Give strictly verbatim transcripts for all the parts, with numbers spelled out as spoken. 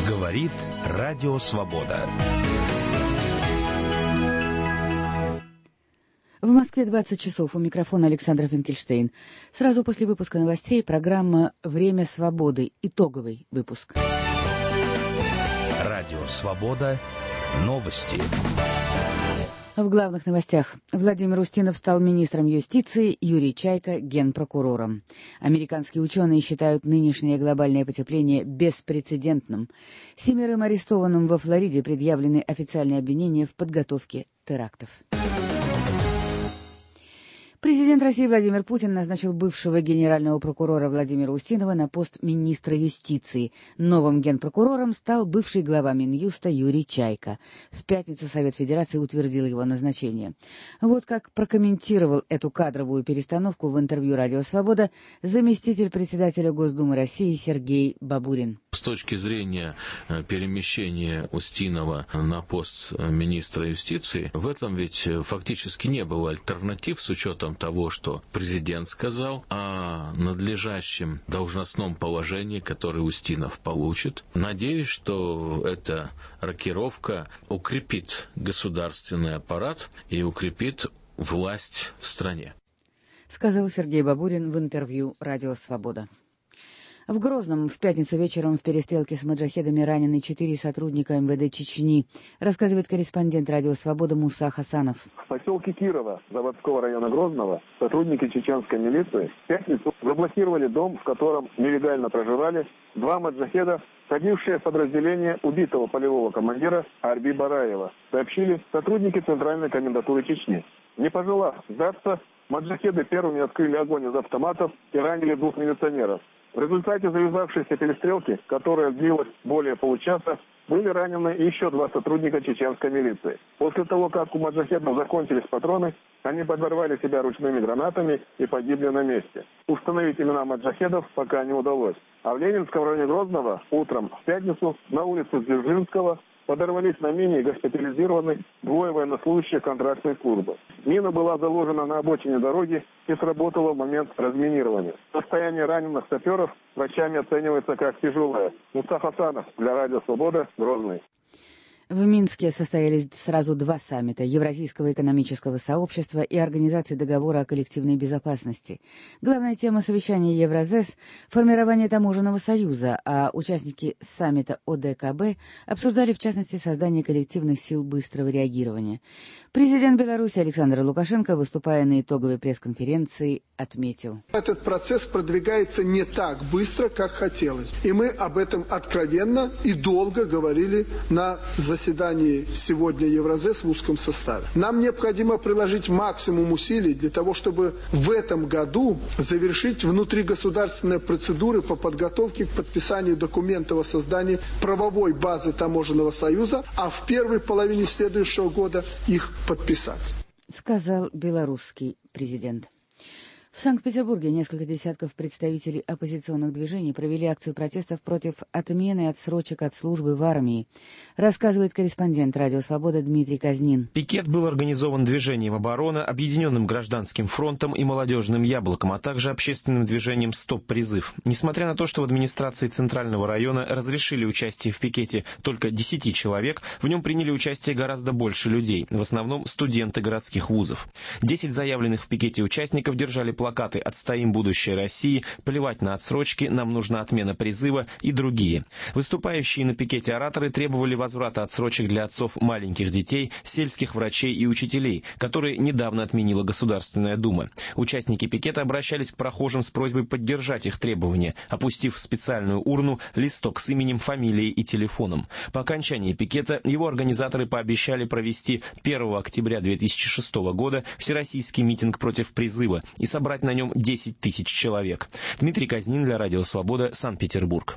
Говорит Радио Свобода. В Москве двадцать часов. У микрофона Александра Финкельштейн. Сразу после выпуска новостей программа «Время свободы». Итоговый выпуск. Радио Свобода. Новости. В главных новостях. Владимир Устинов стал министром юстиции, Юрий Чайка – генпрокурором. Американские ученые считают нынешнее глобальное потепление беспрецедентным. Семерым арестованным во Флориде предъявлены официальные обвинения в подготовке терактов. Президент России Владимир Путин назначил бывшего генерального прокурора Владимира Устинова на пост министра юстиции. Новым генпрокурором стал бывший глава Минюста Юрий Чайка. В пятницу Совет Федерации утвердил его назначение. Вот как прокомментировал эту кадровую перестановку в интервью «Радио Свобода» заместитель председателя Госдумы России Сергей Бабурин. С точки зрения перемещения Устинова на пост министра юстиции, в этом ведь фактически не было альтернатив с учетом того, что президент сказал о надлежащем должностном положении, которое Устинов получит. Надеюсь, что эта рокировка укрепит государственный аппарат и укрепит власть в стране. Сказал Сергей Бабурин в интервью «Радио Свобода». В Грозном в пятницу вечером в перестрелке с маджахедами ранены четыре сотрудника эм вэ дэ Чечни, рассказывает корреспондент «Радио Свобода» Муса Хасанов. В поселке Кирова заводского района Грозного сотрудники чеченской милиции в пятницу заблокировали дом, в котором нелегально проживали два маджахеда, входившие в подразделение убитого полевого командира Арби Бараева, сообщили сотрудники Центральной комендатуры Чечни. Не пожелав сдаться, маджахеды первыми открыли огонь из автоматов и ранили двух милиционеров. В результате завязавшейся перестрелки, которая длилась более получаса, были ранены еще два сотрудника чеченской милиции. После того, как у маджахедов закончились патроны, они подорвали себя ручными гранатами и погибли на месте. Установить имена маджахедов пока не удалось. А в Ленинском районе Грозного утром в пятницу на улице Дзержинского подорвались на мине и госпитализированы двое военнослужащих контрактной службы. Мина была заложена на обочине дороги и сработала в момент разминирования. Состояние раненых саперов врачами оценивается как тяжелое. Муса Хасанов для Радио Свобода, Грозный. В Минске состоялись сразу два саммита Евразийского экономического сообщества и Организации договора о коллективной безопасности. Главная тема совещания Евразес – формирование таможенного союза, а участники саммита о дэ ка бэ обсуждали в частности создание коллективных сил быстрого реагирования. Президент Беларуси Александр Лукашенко, выступая на итоговой пресс-конференции, отметил: этот процесс продвигается не так быстро, как хотелось. И мы об этом откровенно и долго говорили на заседании сегодня Евразес в узком составе. Нам необходимо приложить максимум усилий для того, чтобы в этом году завершить внутригосударственные процедуры по подготовке к подписанию документов о создании правовой базы таможенного союза, а в первой половине следующего года их подписать. Сказал белорусский президент. В Санкт-Петербурге несколько десятков представителей оппозиционных движений провели акцию протестов против отмены отсрочек от службы в армии, рассказывает корреспондент «Радио Свобода» Дмитрий Казнин. Пикет был организован движением «Оборона», Объединенным гражданским фронтом и молодежным яблоком, а также общественным движением «Стоп-призыв». Несмотря на то, что в администрации Центрального района разрешили участие в пикете только десяти человек, в нем приняли участие гораздо больше людей, в основном студенты городских вузов. Десять заявленных в пикете участников держали плакаты «Отстоим будущее России», «Плевать на отсрочки», «Нам нужна отмена призыва» и другие. Выступающие на пикете ораторы требовали возврата отсрочек для отцов маленьких детей, сельских врачей и учителей, которые недавно отменила Государственная Дума. Участники пикета обращались к прохожим с просьбой поддержать их требования, опустив в специальную урну листок с именем, фамилией и телефоном. По окончании пикета его организаторы пообещали провести первого октября две тысячи шестого года всероссийский митинг против призыва и собрать на нем десять тысяч человек. Дмитрий Казнин для Радио Свобода, Санкт-Петербург.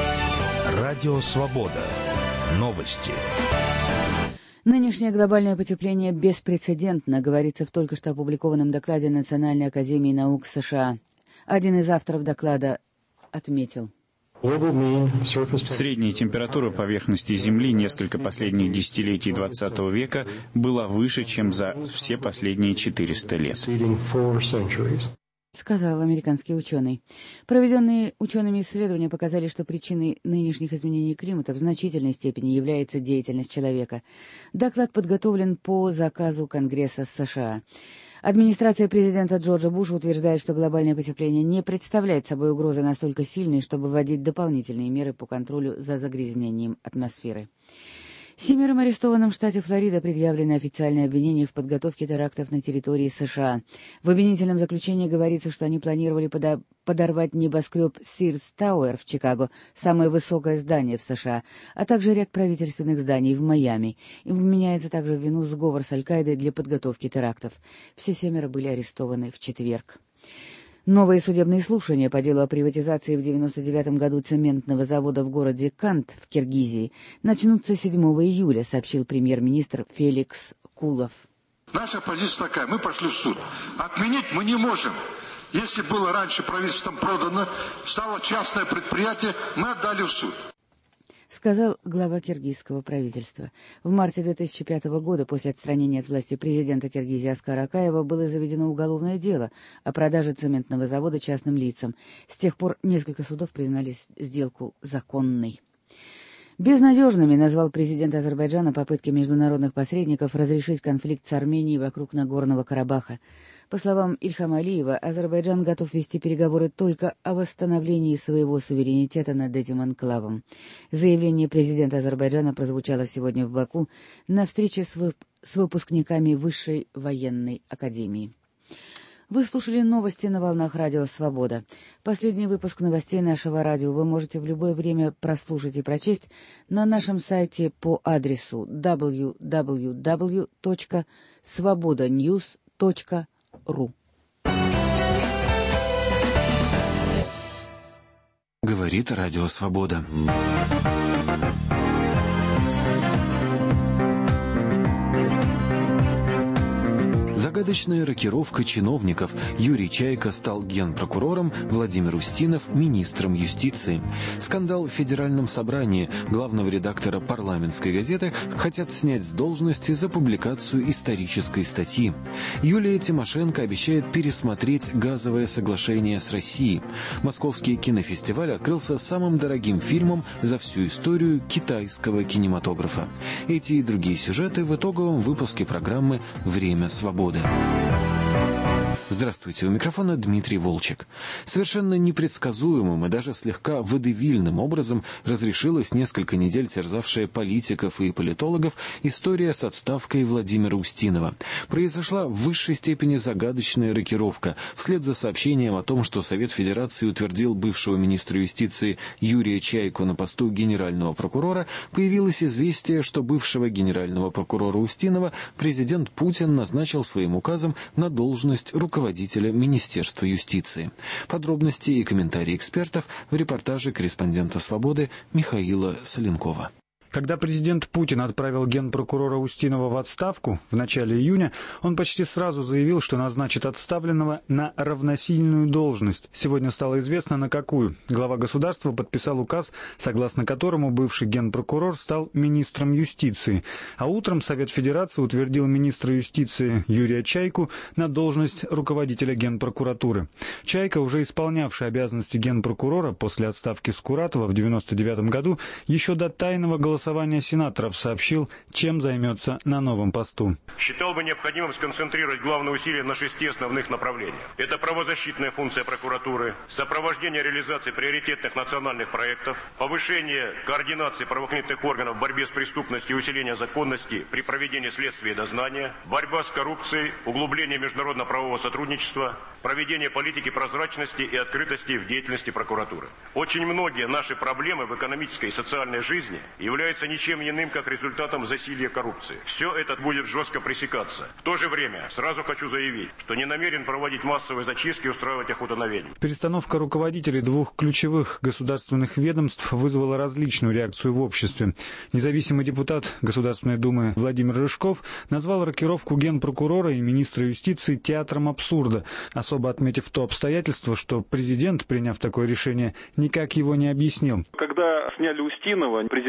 Радио Свобода. Новости. Нынешнее глобальное потепление беспрецедентно, говорится в только что опубликованном докладе Национальной академии наук США. Один из авторов доклада отметил: средняя температура поверхности Земли несколько последних десятилетий двадцатого века была выше, чем за все последние четыреста лет. сказал американский ученый. Проведенные учеными исследования показали, что причиной нынешних изменений климата в значительной степени является деятельность человека. Доклад подготовлен по заказу Конгресса США. Администрация президента Джорджа Буша утверждает, что глобальное потепление не представляет собой угрозы настолько сильной, чтобы вводить дополнительные меры по контролю за загрязнением атмосферы. Семерым арестованным в штате Флорида предъявлены официальные обвинения в подготовке терактов на территории США. В обвинительном заключении говорится, что они планировали подо- подорвать небоскреб Sears Tower в Чикаго, самое высокое здание в США, а также ряд правительственных зданий в Майами. Им вменяется также в вину сговор с Аль-Каидой для подготовки терактов. Все семеро были арестованы в четверг. Новые судебные слушания по делу о приватизации в девяносто девятом году цементного завода в городе Кант в Киргизии начнутся седьмого июля, сообщил премьер-министр Феликс Кулов. Наша позиция такая, мы пошли в суд. Отменить мы не можем. Если было раньше правительством продано, стало частное предприятие, мы отдали в суд. Сказал глава киргизского правительства. В марте две тысячи пятого года, после отстранения от власти президента Киргизии Аскара Акаева, было заведено уголовное дело о продаже цементного завода частным лицам. С тех пор несколько судов признали сделку законной. Безнадежными назвал президент Азербайджана попытки международных посредников разрешить конфликт с Арменией вокруг Нагорного Карабаха. По словам Ильхама Алиева, Азербайджан готов вести переговоры только о восстановлении своего суверенитета над этим анклавом. Заявление президента Азербайджана прозвучало сегодня в Баку на встрече с, вып- с выпускниками Высшей военной академии. Вы слушали новости на волнах Радио Свобода. Последний выпуск новостей нашего радио вы можете в любое время прослушать и прочесть на нашем сайте по адресу дабл ю дабл ю дабл ю точка свобода ньюс точка ру. Говорит Радио Свобода. Загадочная рокировка чиновников. Юрий Чайка стал генпрокурором, Владимир Устинов – министром юстиции. Скандал в Федеральном собрании. Главного редактора парламентской газеты хотят снять с должности за публикацию исторической статьи. Юлия Тимошенко обещает пересмотреть газовое соглашение с Россией. Московский кинофестиваль открылся самым дорогим фильмом за всю историю китайского кинематографа. Эти и другие сюжеты в итоговом выпуске программы «Время свободы». Здравствуйте, у микрофона Дмитрий Волчек. Совершенно непредсказуемым и даже слегка водевильным образом разрешилась несколько недель терзавшая политиков и политологов история с отставкой Владимира Устинова. Произошла в высшей степени загадочная рокировка. Вслед за сообщением о том, что Совет Федерации утвердил бывшего министра юстиции Юрия Чайку на посту генерального прокурора, появилось известие, что бывшего генерального прокурора Устинова президент Путин назначил своим указом на должность руководителя руководителя Министерства юстиции. Подробности и комментарии экспертов в репортаже корреспондента «Свободы» Михаила Соленкова. Когда президент Путин отправил генпрокурора Устинова в отставку в начале июня, он почти сразу заявил, что назначит отставленного на равносильную должность. Сегодня стало известно, на какую. Глава государства подписал указ, согласно которому бывший генпрокурор стал министром юстиции. А утром Совет Федерации утвердил министра юстиции Юрия Чайку на должность руководителя генпрокуратуры. Чайка, уже исполнявший обязанности генпрокурора после отставки Скуратова в девяносто девятом году, еще до тайного голосования Голосование сенаторов сообщил, чем займется на новом посту. Считал бы необходимым сконцентрировать главные усилия на шести основных направлениях. Это правозащитная функция прокуратуры, сопровождение реализации приоритетных национальных проектов, повышение координации правоохранительных органов в борьбе с преступностью и усиление законности при проведении следствия и дознания, борьба с коррупцией, углубление международно-правового сотрудничества, проведение политики прозрачности и открытости в деятельности прокуратуры. Очень многие наши проблемы в экономической и социальной жизни являются ничем иным, как результатом засилья коррупции. Все это будет жестко пресекаться. В то же время сразу хочу заявить, что не намерен проводить массовые зачистки и устраивать охоту на ведьм. Перестановка руководителей двух ключевых государственных ведомств вызвала различную реакцию в обществе. Независимый депутат Государственной Думы Владимир Рыжков назвал рокировку генпрокурора и министра юстиции театром абсурда, особо отметив то обстоятельство, что президент, приняв такое решение, никак его не объяснил. Когда сняли Устинова, президент это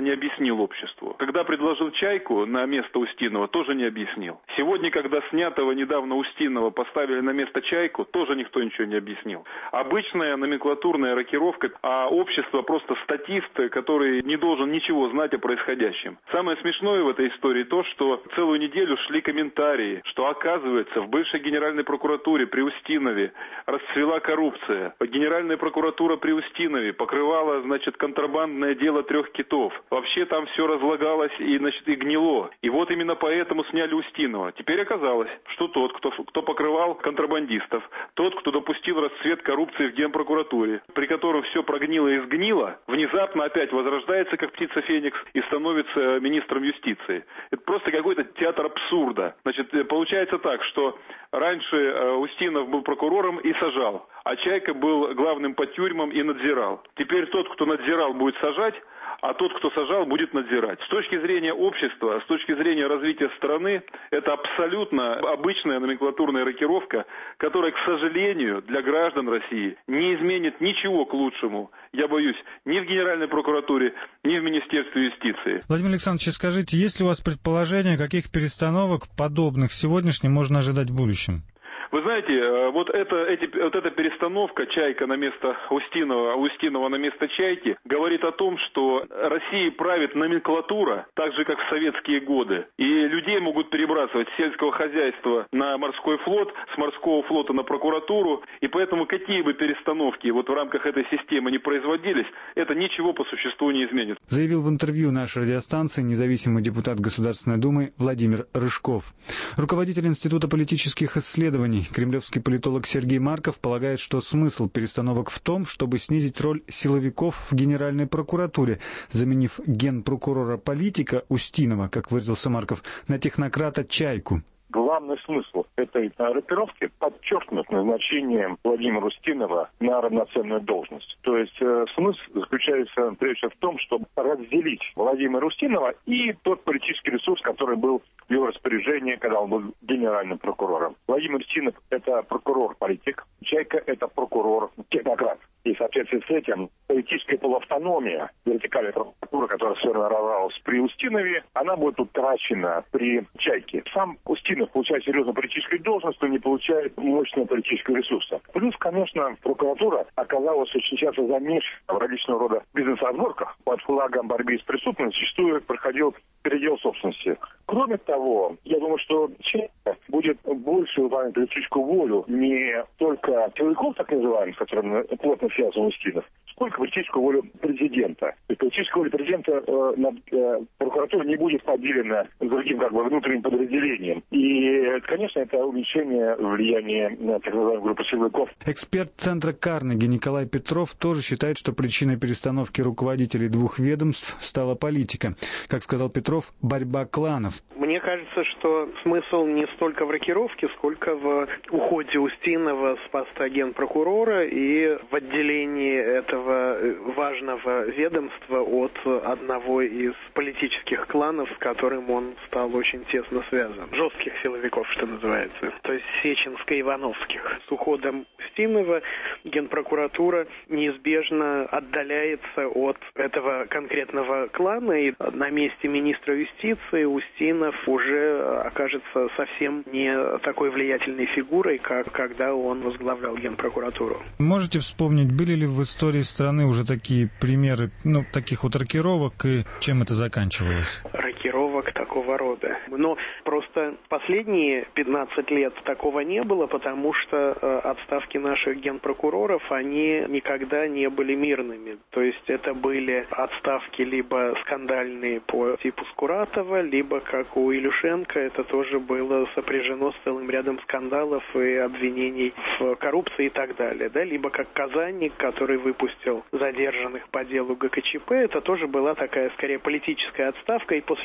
не объяснил обществу. Когда предложил Чайку на место Устинова, тоже не объяснил. Сегодня, когда снятого недавно Устинова поставили на место Чайку, тоже никто ничего не объяснил. Обычная номенклатурная рокировка, а общество просто статист, который не должен ничего знать о происходящем. Самое смешное в этой истории то, что целую неделю шли комментарии, что оказывается в бывшей Генеральной прокуратуре при Устинове расцвела коррупция. Генеральная прокуратура при Устинове покрывала, значит, контрабандное дело трех китов. Вообще там все разлагалось и, значит, и гнило. И вот именно поэтому сняли Устинова. Теперь оказалось, что тот, кто, кто покрывал контрабандистов, тот, кто допустил расцвет коррупции в Генпрокуратуре, при котором все прогнило и сгнило, внезапно опять возрождается, как птица Феникс, и становится министром юстиции. Это просто какой-то театр абсурда. Значит, получается так, что раньше Устинов был прокурором и сажал, а Чайка был главным по тюрьмам и надзирал. Теперь тот, кто надзирал, будет сажать, а тот, кто сажал, будет надзирать. С точки зрения общества, с точки зрения развития страны, это абсолютно обычная номенклатурная рокировка, которая, к сожалению, для граждан России не изменит ничего к лучшему, я боюсь, ни в Генеральной прокуратуре, ни в Министерстве юстиции. Владимир Александрович, скажите, есть ли у вас предположение, каких перестановок подобных сегодняшним можно ожидать в будущем? Вы знаете, вот, это, эти, вот эта перестановка Чайка на место Устинова, а Устинова на место Чайки говорит о том, что Россией правит номенклатура, так же, как в советские годы. И людей могут перебрасывать с сельского хозяйства на морской флот, с морского флота на прокуратуру. И поэтому какие бы перестановки вот в рамках этой системы не производились, это ничего по существу не изменит. Заявил в интервью нашей радиостанции независимый депутат Государственной Думы Владимир Рыжков. Руководитель Института политических исследований, кремлевский политолог Сергей Марков полагает, что смысл перестановок в том, чтобы снизить роль силовиков в Генеральной прокуратуре, заменив генпрокурора-политика Устинова, как выразился Марков, на технократа Чайку. Главный смысл этой рокировки подчеркнут назначением Владимира Устинова на равноценную должность. То есть э, смысл заключается прежде всего в том, чтобы разделить Владимира Устинова и тот политический ресурс, который был в его распоряжении, когда он был генеральным прокурором. Владимир Устинов – это прокурор-политик, Чайка – это прокурор-технократ. И в соответствии с этим политическая полуавтономия вертикальной прокуратуры, которая сформировалась при Устинове, она будет утрачена при Чайке. Сам Устинов получает серьезную политическую должность, но не получает мощного политического ресурса. Плюс, конечно, прокуратура оказалась очень часто замешана в различного рода бизнес-разборках. Под флагом борьбы с преступностью зачастую проходил передел собственности. Кроме того, я думаю, что Чайка будет больше выполнять политическую волю не только силовиков, так называемых, с которыми плотно связан Устинов, сколько политическую волю президента. И политическая воля президента э, над э, прокуратурой не будет поделена с другим как бы внутренним подразделением. И, конечно, это уменьшение влияния на так называемую группу силовиков. Эксперт Центра Карнеги Николай Петров тоже считает, что причиной перестановки руководителей двух ведомств стала политика. Как сказал Петров, борьба кланов. Мне кажется, что смысл не столько в рокировке, сколько в уходе Устинова с поста генпрокурора и в отделении этого важного ведомства от одного из политических кланов, с которым он стал очень тесно связан. Жестких силовиков, что называется. То есть Сеченско-Ивановских. С уходом Устинова генпрокуратура неизбежно отдаляется от этого конкретного клана, и на месте министра юстиции Устинов уже окажется совсем не такой влиятельной фигурой, как когда он возглавлял генпрокуратуру. Можете вспомнить, были ли в истории страны уже такие примеры, ну, таких вот рокировок, и чем это заканчивалось? Рокировок такого рода. Но просто последние пятнадцать лет такого не было, потому что э, отставки наших генпрокуроров, они никогда не были мирными. То есть это были отставки либо скандальные по типу Скуратова, либо, как у Илюшенко, это тоже было сопряжено с целым рядом скандалов и обвинений в коррупции и так далее. Да? Либо как Казанник, который выпустил задержанных по делу ГКЧП, это тоже была такая, скорее, политическая отставка, и после этого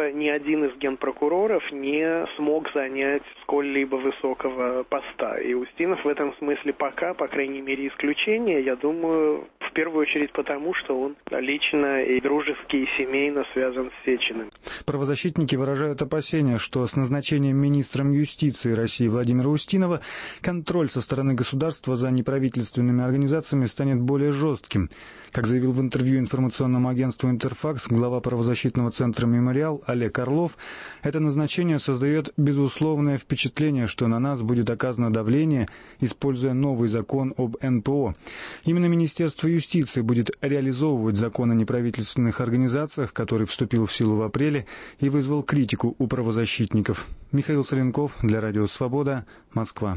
этого ни один из генпрокуроров не смог занять сколь-либо высокого поста. И Устинов в этом смысле пока, по крайней мере, исключение. Я думаю, в первую очередь потому, что он лично и дружески, и семейно связан с Сечиным. Правозащитники выражают опасения, что с назначением министром юстиции России Владимира Устинова контроль со стороны государства за неправительственными организациями станет более жестким. Как заявил в интервью информационному агентству «Интерфакс» глава правозащитного центра «Мемориал» Олег Орлов, это назначение создает безусловное впечатление, что на нас будет оказано давление, используя новый закон об эн пэ о. Именно Министерство юстиции будет реализовывать закон о неправительственных организациях, который вступил в силу в апреле и вызвал критику у правозащитников. Михаил Соленков для Радио Свобода, Москва.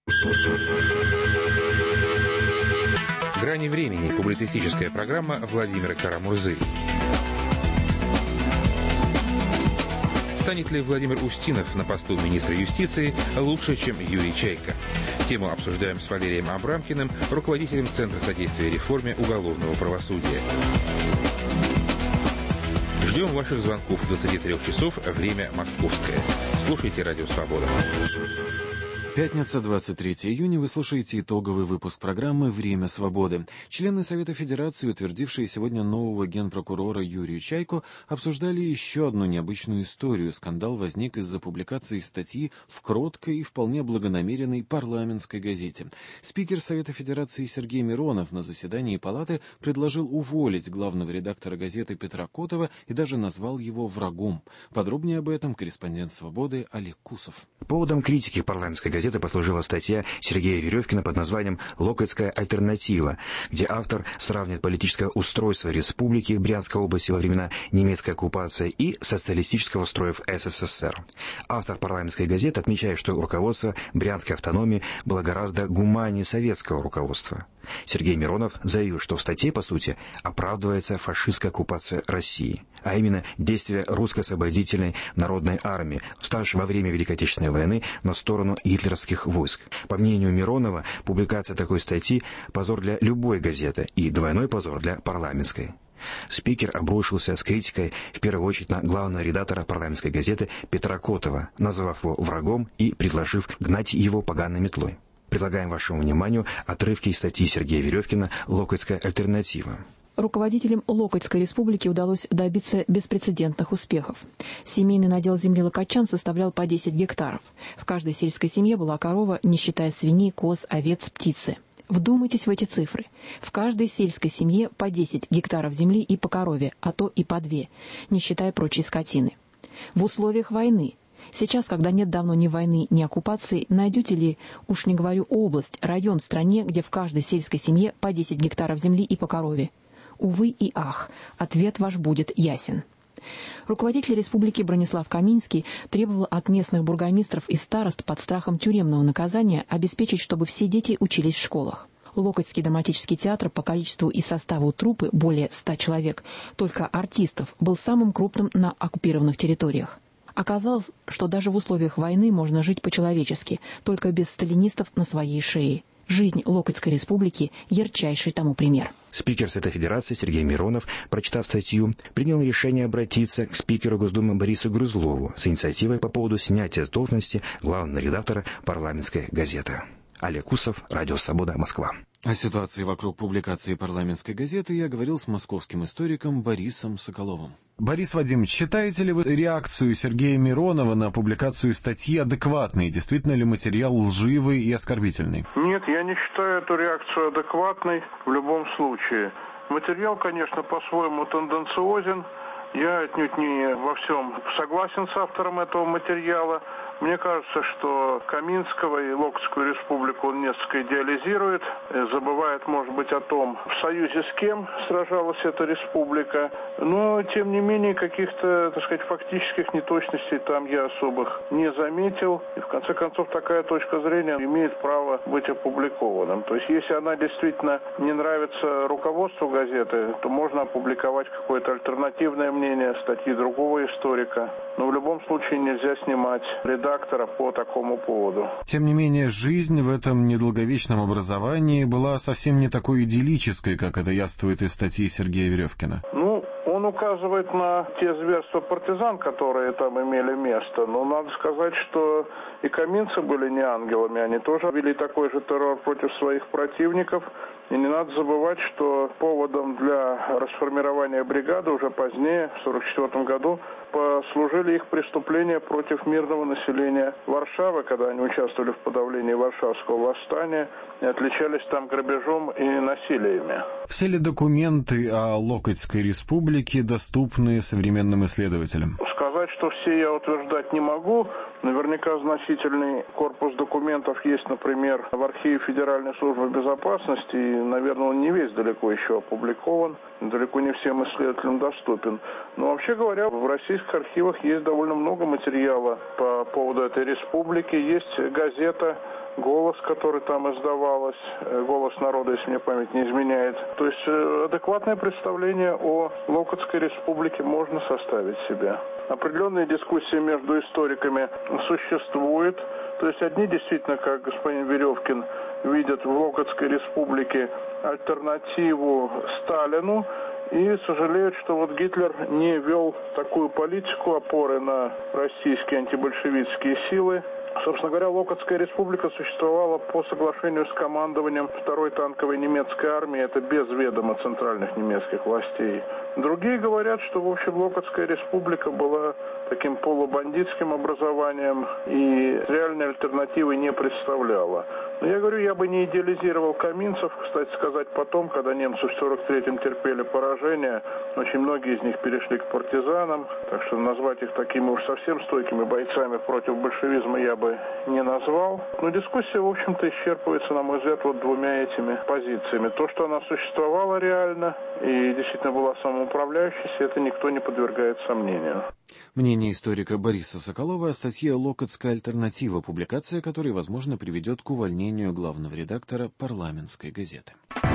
«Грани времени» — публицистическая программа Владимира Карамурзы. Станет ли Владимир Устинов на посту министра юстиции лучше, чем Юрий Чайка? Тему обсуждаем с Валерием Абрамкиным, руководителем Центра содействия реформе уголовного правосудия. Ждем ваших звонков в двадцати трёх часов, время московское. Слушайте «Радио Свобода». Пятница, двадцать третьего июня. Вы слушаете итоговый выпуск программы «Время свободы». Члены Совета Федерации, утвердившие сегодня нового генпрокурора Юрия Чайку, обсуждали еще одну необычную историю. Скандал возник из-за публикации статьи в кроткой и вполне благонамеренной парламентской газете. Спикер Совета Федерации Сергей Миронов на заседании Палаты предложил уволить главного редактора газеты Петра Котова и даже назвал его врагом. Подробнее об этом корреспондент «Свободы» Олег Кусов. Поводом критики парламентской газеты послужила статья Сергея Веревкина под названием «Локотская альтернатива», где автор сравнивает политическое устройство республики в Брянской области во времена немецкой оккупации и социалистического строя в эс эс эс эр. Автор парламентской газеты отмечает, что руководство Брянской автономии было гораздо гуманнее советского руководства. Сергей Миронов заявил, что в статье, по сути, оправдывается фашистская оккупация России, а именно действия русской освободительной народной армии, вставшей во время Великой Отечественной войны на сторону гитлеровских войск. По мнению Миронова, публикация такой статьи – позор для любой газеты и двойной позор для парламентской. Спикер обрушился с критикой в первую очередь на главного редактора парламентской газеты Петра Котова, назвав его врагом и предложив гнать его поганой метлой. Предлагаем вашему вниманию отрывки из статьи Сергея Веревкина «Локотская альтернатива». Руководителям Локотской республики удалось добиться беспрецедентных успехов. Семейный надел земли локотчан составлял по десять гектаров. В каждой сельской семье была корова, не считая свиней, коз, овец, птицы. Вдумайтесь в эти цифры. В каждой сельской семье по десять гектаров земли и по корове, а то и по две, не считая прочей скотины. В условиях войны. Сейчас, когда нет давно ни войны, ни оккупации, найдете ли, уж не говорю область, район в стране, где в каждой сельской семье по десять гектаров земли и по корове? Увы и ах, ответ ваш будет ясен. Руководитель республики Бронислав Каминский требовал от местных бургомистров и старост под страхом тюремного наказания обеспечить, чтобы все дети учились в школах. Локотский драматический театр по количеству и составу труппы более ста человек, только артистов, был самым крупным на оккупированных территориях. Оказалось, что даже в условиях войны можно жить по-человечески, только без сталинистов на своей шее. Жизнь Локотской республики – ярчайший тому пример. Спикер Совета Федерации Сергей Миронов, прочитав статью, принял решение обратиться к спикеру Госдумы Борису Грызлову с инициативой по поводу снятия с должности главного редактора парламентской газеты. Олег Кусов, Радио Свобода, Москва. О ситуации вокруг публикации парламентской газеты я говорил с московским историком Борисом Соколовым. Борис Вадимович, считаете ли вы реакцию Сергея Миронова на публикацию статьи адекватной? Действительно ли материал лживый и оскорбительный? Нет, я не считаю эту реакцию адекватной в любом случае. Материал, конечно, по-своему тенденциозен. Я отнюдь не во всем согласен с автором этого материала. Мне кажется, что Каминского и Локотскую республику он несколько идеализирует, забывает, может быть, о том, в союзе с кем сражалась эта республика. Но, тем не менее, каких-то, так сказать, фактических неточностей там я особых не заметил. И, в конце концов, такая точка зрения имеет право быть опубликованным. То есть, если она действительно не нравится руководству газеты, то можно опубликовать какое-то альтернативное мнение, статьи другого историка. Но в любом случае нельзя снимать редактора по такому поводу. Тем не менее, жизнь в этом недолговечном образовании была совсем не такой идиллической, как это явствует из статьи Сергея Веревкина. Ну, он он указывает на те зверства партизан, которые там имели место. Но надо сказать, что и каминцы были не ангелами. Они тоже вели такой же террор против своих противников. И не надо забывать, что поводом для расформирования бригады уже позднее, в сорок четвёртом году, послужили их преступления против мирного населения Варшавы, когда они участвовали в подавлении Варшавского восстания и отличались там грабежом и насилиями. Все ли документы о Локотской республике доступны современным исследователям? Сказать, что все я утверждать не могу. Наверняка значительный корпус документов есть, например, в архиве Федеральной службы безопасности, и, наверное, он не весь далеко еще опубликован, далеко не всем исследователям доступен. Но, вообще говоря, в российских архивах есть довольно много материала по поводу этой республики. Есть газета «Голос», который там издавалась, «Голос народа», если мне память не изменяет. То есть адекватное представление о Локотской республике можно составить себе. Определенные дискуссии между историками существуют. То есть одни действительно, как господин Веревкин, видят в Локотской республике альтернативу Сталину и сожалеют, что вот Гитлер не вел такую политику опоры на российские антибольшевистские силы. Собственно говоря, Локотская республика существовала по соглашению с командованием второй танковой немецкой армии, это без ведома центральных немецких властей. Другие говорят, что, в общем, Локотская республика была таким полубандитским образованием и реальной альтернативы не представляла. Но я говорю, я бы не идеализировал каминцев. Кстати сказать, потом, когда немцы в сорок третьем терпели поражение, очень многие из них перешли к партизанам, так что назвать их такими уж совсем стойкими бойцами против большевизма я бы не назвал. Но дискуссия, в общем-то, исчерпывается, на мой взгляд, вот двумя этими позициями. То, что она существовала реально и действительно была самоуправляющейся, это никто не подвергает сомнению. Мнение историка Бориса Соколова о статье «Локотская альтернатива», публикация которой, возможно, приведет к увольнению главного редактора «Парламентской газеты».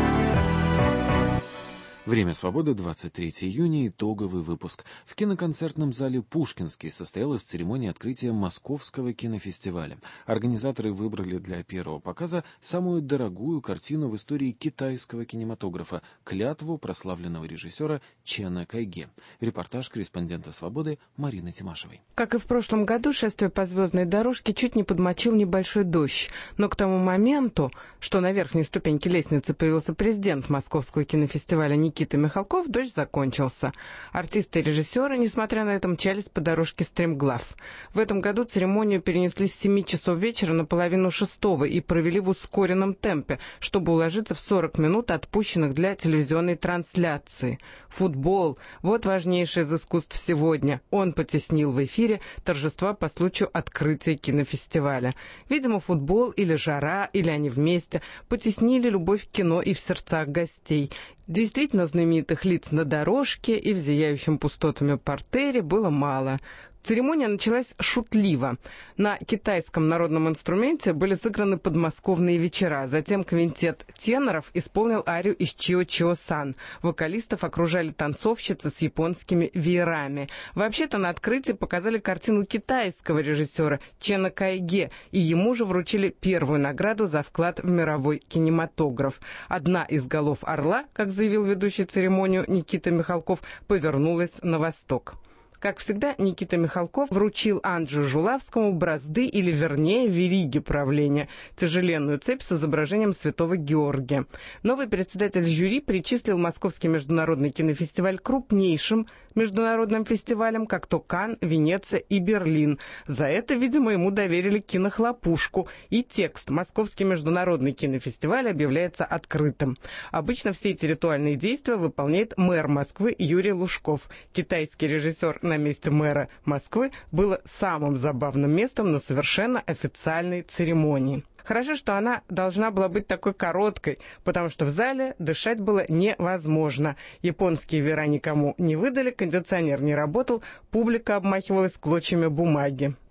Время свободы, двадцать третьего июня, итоговый выпуск. В киноконцертном зале «Пушкинский» состоялась церемония открытия Московского кинофестиваля. Организаторы выбрали для первого показа самую дорогую картину в истории китайского кинематографа «Клятву» прославленного режиссера Чена Кайге. Репортаж корреспондента «Свободы» Марины Тимашевой. Как и в прошлом году, шествие по звездной дорожке чуть не подмочил небольшой дождь. Но к тому моменту, что на верхней ступеньке лестницы появился президент Московского кинофестиваля Никита Никита Михалков, дождь закончился. Артисты и режиссеры, несмотря на это, мчались по дорожке стремглав. В этом году церемонию перенесли с семи часов вечера на половину шестого и провели в ускоренном темпе, чтобы уложиться в сорок минут, отпущенных для телевизионной трансляции. Футбол – вот важнейшее из искусств сегодня. Он потеснил в эфире торжества по случаю открытия кинофестиваля. Видимо, футбол или жара, или они вместе потеснили любовь к кино и в сердцах гостей. Действительно знаменитых лиц на дорожке и в зияющем пустотами партере было мало. Церемония началась шутливо. На китайском народном инструменте были сыграны подмосковные вечера. Затем квинтет теноров исполнил арию из «Чио-Чио-сан». Вокалистов окружали танцовщицы с японскими веерами. Вообще-то на открытии показали картину китайского режиссера Чена Кайге, и ему же вручили первую награду за вклад в мировой кинематограф. Одна из голов орла, как заявил ведущий церемонию Никита Михалков, повернулась на восток. Как всегда, Никита Михалков вручил Анджу Жулавскому бразды, или вернее вериги правления, тяжеленную цепь с изображением святого Георгия. Новый председатель жюри причислил Московский международный кинофестиваль к крупнейшим международным фестивалям, как то Канн, Венеция и Берлин. За это, видимо, ему доверили кинохлопушку, и текст «Московский международный кинофестиваль» объявляется открытым. Обычно все эти ритуальные действия выполняет мэр Москвы Юрий Лужков. Китайский режиссер на месте мэра Москвы было самым забавным местом на совершенно официальной церемонии. Хорошо, что она должна была быть такой короткой, потому что в зале дышать было невозможно. Японские веера никому не выдали, кондиционер не работал, публика обмахивалась клочьями бумаги.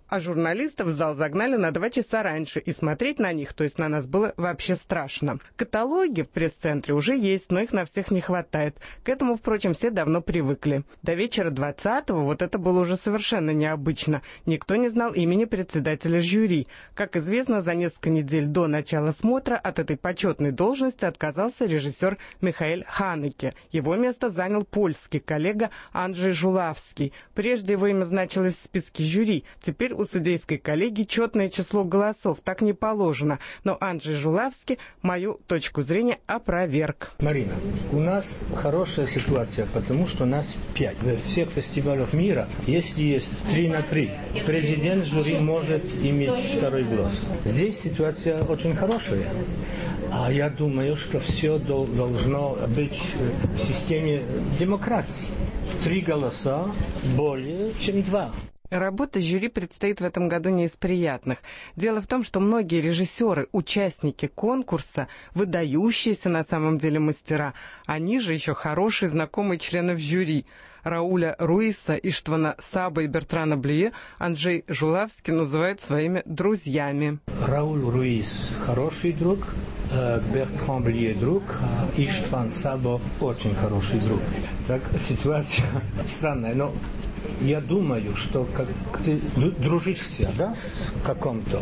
а журналистов в зал загнали на два часа раньше, и смотреть на них, то есть на нас, было вообще страшно. Каталоги в пресс-центре уже есть, но их на всех не хватает. К этому, впрочем, все давно привыкли. До вечера двадцатого вот это было уже совершенно необычно. Никто не знал имени председателя жюри. Как известно, за несколько недель до начала смотра от этой почетной должности отказался режиссер Михаэль Ханеке. Его место занял польский коллега Анджей Жулавский. Прежде его имя значилось в списке жюри. Теперь у судейской коллегии четное число голосов. Так не положено. Но Анджей Жулавский мою точку зрения опроверг. Марина, у нас хорошая ситуация, потому что нас пять. Во всех фестивалях мира, если есть три на три, президент жюри может иметь второй голос. Здесь ситуация очень хорошая. А я думаю, что все должно быть в системе демократии. Три голоса более, чем два. Работа жюри предстоит в этом году не из приятных. Дело в том, что многие режиссеры, участники конкурса, выдающиеся на самом деле мастера, они же еще хорошие знакомые членов жюри. Рауля Руиса, Иштвана Саба и Бертрана Блие Анджей Жулавский называет своими друзьями. Рауль Руис хороший друг, Бертран Блие друг, Иштван Саба очень хороший друг. Так ситуация странная, но я думаю, что как ты дружишься, да, с каком-то,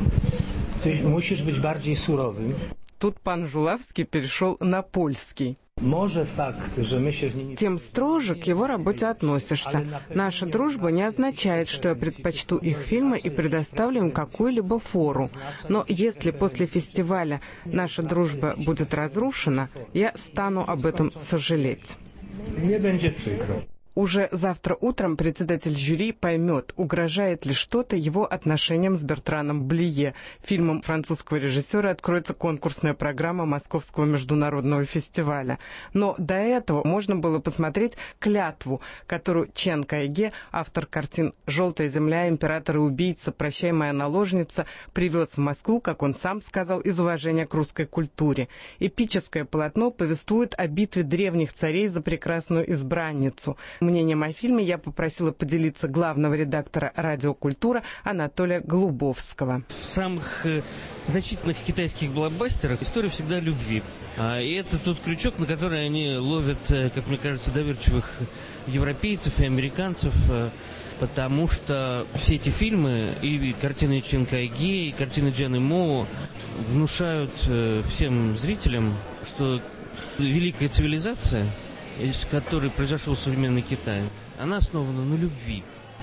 ты можешь быть более суровым. Тут пан Жулавский перешел на польский. Может, факт, что мы сейчас не... Тем строже к его работе относишься. Наша дружба не означает, что я предпочту их фильмы и предоставлю им какую-либо фору. Но если после фестиваля наша дружба будет разрушена, я стану об этом сожалеть. Не будет прикро. Уже завтра утром председатель жюри поймет, угрожает ли что-то его отношениям с Бертраном Блие. Фильмом французского режиссера откроется конкурсная программа Московского международного фестиваля. Но до этого можно было посмотреть «Клятву», которую Чен Кайге, автор картин «Желтая земля», «Император и убийца», «Прощай, моя наложница», привез в Москву, как он сам сказал, из уважения к русской культуре. Эпическое полотно повествует о битве древних царей за прекрасную избранницу. Мнением о фильме я попросила поделиться главного редактора «Радио Культура» Анатолия Голубовского. В самых э, значительных китайских блокбастерах история всегда любви. А, и это тот крючок, на который они ловят, э, как мне кажется, доверчивых европейцев и американцев, э, потому что все эти фильмы, и картины Чен Кайге, и картины Джаны Моу внушают э, всем зрителям, что великая цивилизация, из которой произошел современный Китай, она основана на любви.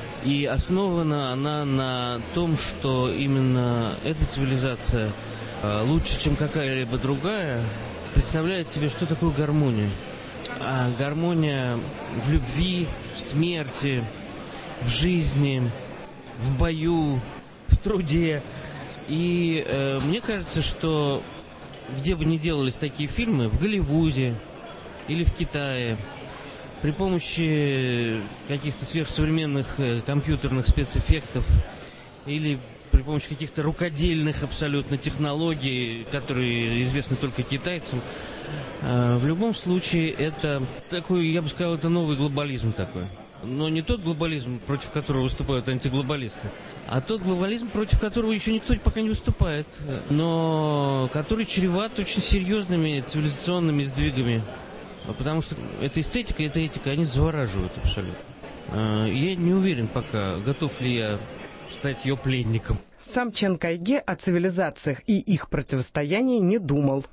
И основана она на том, что именно эта цивилизация лучше, чем какая-либо другая, представляет себе, что такое гармония. А гармония в любви, в смерти, в жизни, в бою, в труде. И э, мне кажется, что где бы ни делались такие фильмы, в Голливуде или в Китае, при помощи каких-то сверхсовременных э, компьютерных спецэффектов или при помощи каких-то рукодельных абсолютно технологий, которые известны только китайцам, э, в любом случае это такой, я бы сказал, это новый глобализм такой. Но не тот глобализм, против которого выступают антиглобалисты, а тот глобализм, против которого еще никто пока не выступает, но который чреват очень серьезными цивилизационными сдвигами. Потому что эта эстетика, эта этика, они завораживают абсолютно. Я не уверен пока, готов ли я стать ее пленником. Сам Чен Кайге о цивилизациях и их противостоянии не думал.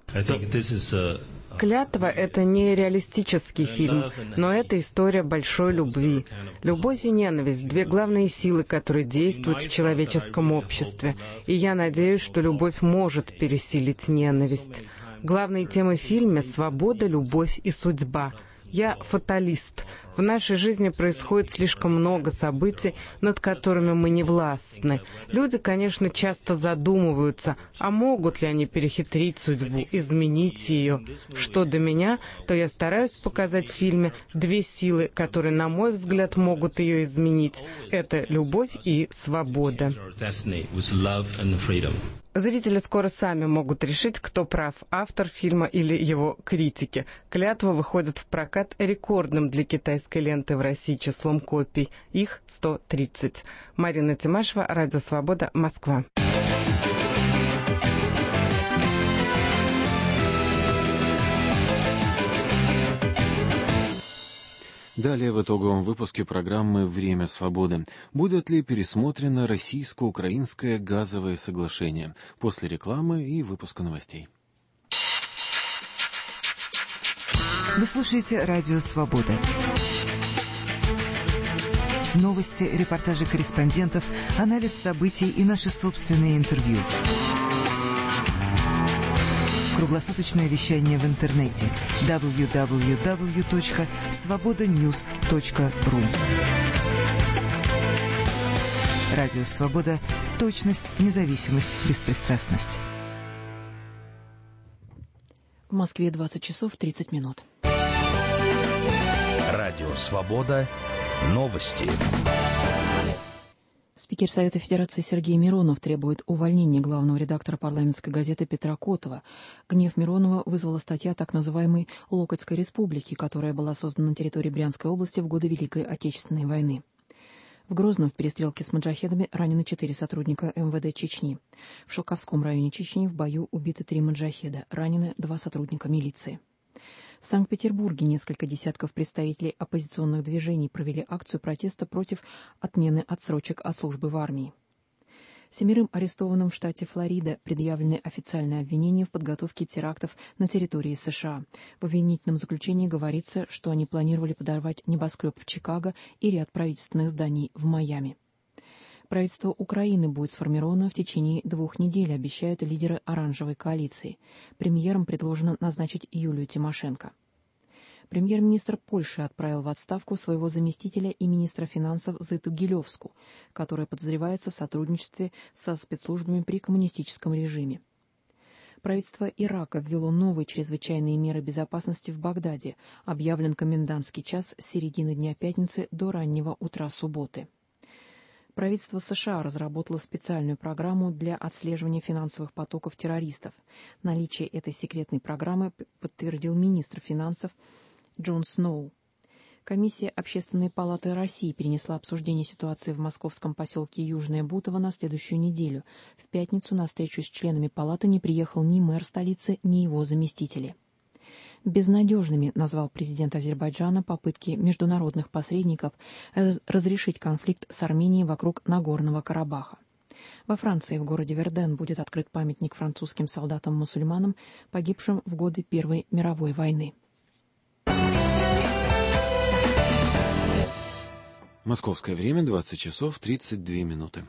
«Клятва» — это не реалистический фильм, но это история большой любви. Любовь и ненависть — две главные силы, которые действуют в человеческом обществе. И я надеюсь, что любовь может пересилить ненависть. Главные темы в фильме — свобода, любовь и судьба. Я фаталист. В нашей жизни происходит слишком много событий, над которыми мы не властны. Люди, конечно, часто задумываются, а могут ли они перехитрить судьбу, изменить ее. Что до меня, то я стараюсь показать в фильме две силы, которые, на мой взгляд, могут ее изменить. Это любовь и свобода. Зрители скоро сами могут решить, кто прав, автор фильма или его критики. «Клятва» выходит в прокат рекордным для китайской ленты в России числом копий. Их сто тридцать. Марина Тимашева, Радио Свобода, Москва. Далее в итоговом выпуске программы «Время свободы». Будет ли пересмотрено российско-украинское газовое соглашение? После рекламы и выпуска новостей. Вы слушаете «Радио Свобода». Новости, репортажи корреспондентов, анализ событий и наши собственные интервью. Круглосуточное вещание в интернете дабл ю дабл ю дабл ю точка свобода ньюс точка ру. Радио «Свобода». Точность, независимость, беспристрастность. В Москве двадцать часов тридцать минут. Радио «Свобода». Новости. Спикер Совета Федерации Сергей Миронов требует увольнения главного редактора парламентской газеты Петра Котова. Гнев Миронова вызвала статья так называемой «Локотской республики», которая была создана на территории Брянской области в годы Великой Отечественной войны. В Грозном в перестрелке с маджахедами ранены четыре сотрудника эм вэ дэ Чечни. В Шелковском районе Чечни в бою убиты три маджахеда, ранены два сотрудника милиции. В Санкт-Петербурге несколько десятков представителей оппозиционных движений провели акцию протеста против отмены отсрочек от службы в армии. Семерым арестованным в штате Флорида предъявлены официальные обвинения в подготовке терактов на территории США. В обвинительном заключении говорится, что они планировали подорвать небоскреб в Чикаго и ряд правительственных зданий в Майами. Правительство Украины будет сформировано в течение двух недель, обещают лидеры оранжевой коалиции. Премьером предложено назначить Юлию Тимошенко. Премьер-министр Польши отправил в отставку своего заместителя и министра финансов Зиту Гилевску, которая подозревается в сотрудничестве со спецслужбами при коммунистическом режиме. Правительство Ирака ввело новые чрезвычайные меры безопасности в Багдаде. Объявлен комендантский час с середины дня пятницы до раннего утра субботы. Правительство США разработало специальную программу для отслеживания финансовых потоков террористов. Наличие этой секретной программы подтвердил министр финансов Джон Сноу. Комиссия Общественной палаты России перенесла обсуждение ситуации в московском поселке Южное Бутово на следующую неделю. В пятницу на встречу с членами палаты не приехал ни мэр столицы, ни его заместители. Безнадежными назвал президент Азербайджана попытки международных посредников разрешить конфликт с Арменией вокруг Нагорного Карабаха. Во Франции в городе Верден будет открыт памятник французским солдатам-мусульманам, погибшим в годы Первой мировой войны. Московское время двадцать часов тридцать две минуты.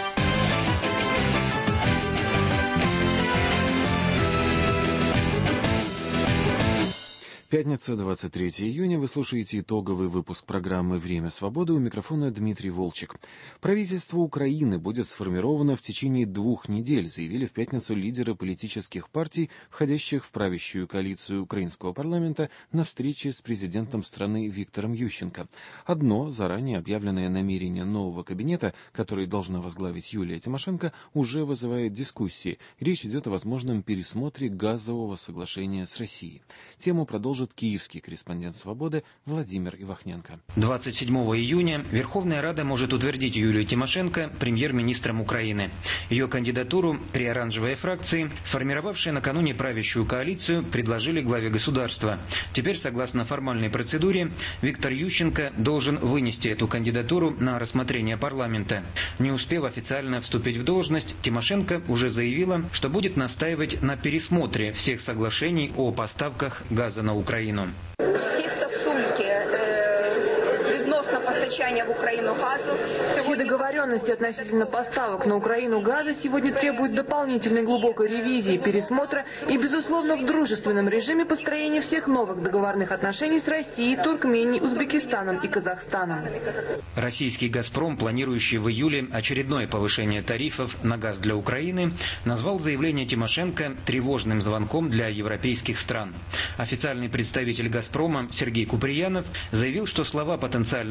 Пятница, двадцать третьего июня. Вы слушаете итоговый выпуск программы «Время свободы». У микрофона Дмитрий Волчек. Правительство Украины будет сформировано в течение двух недель, заявили в пятницу лидеры политических партий, входящих в правящую коалицию украинского парламента, на встрече с президентом страны Виктором Ющенко. Одно заранее объявленное намерение нового кабинета, который должна возглавить Юлия Тимошенко, уже вызывает дискуссии. Речь идет о возможном пересмотре газового соглашения с Россией. Тему продолжит киевский корреспондент «Свободы» Владимир Ивахненко. двадцать седьмого июня Верховная Рада может утвердить Юлию Тимошенко премьер-министром Украины. Ее кандидатуру три оранжевые фракции, сформировавшие накануне правящую коалицию, предложили главе государства. Теперь, согласно формальной процедуре, Виктор Ющенко должен вынести эту кандидатуру на рассмотрение парламента. Не успев официально вступить в должность, Тимошенко уже заявила, что будет настаивать на пересмотре всех соглашений о поставках газа на Украину. Всі стосунки відносно постачання в Украину газу. Все договоренности относительно поставок на Украину газа сегодня требуют дополнительной глубокой ревизии, пересмотра и, безусловно, в дружественном режиме построения всех новых договорных отношений с Россией, Туркменией, Узбекистаном и Казахстаном. Российский «Газпром», планирующий в июле очередное повышение тарифов на газ для Украины, назвал заявление Тимошенко тревожным звонком для европейских стран. Официальный представитель «Газпрома» Сергей Куприянов заявил, что слова потенциального премьера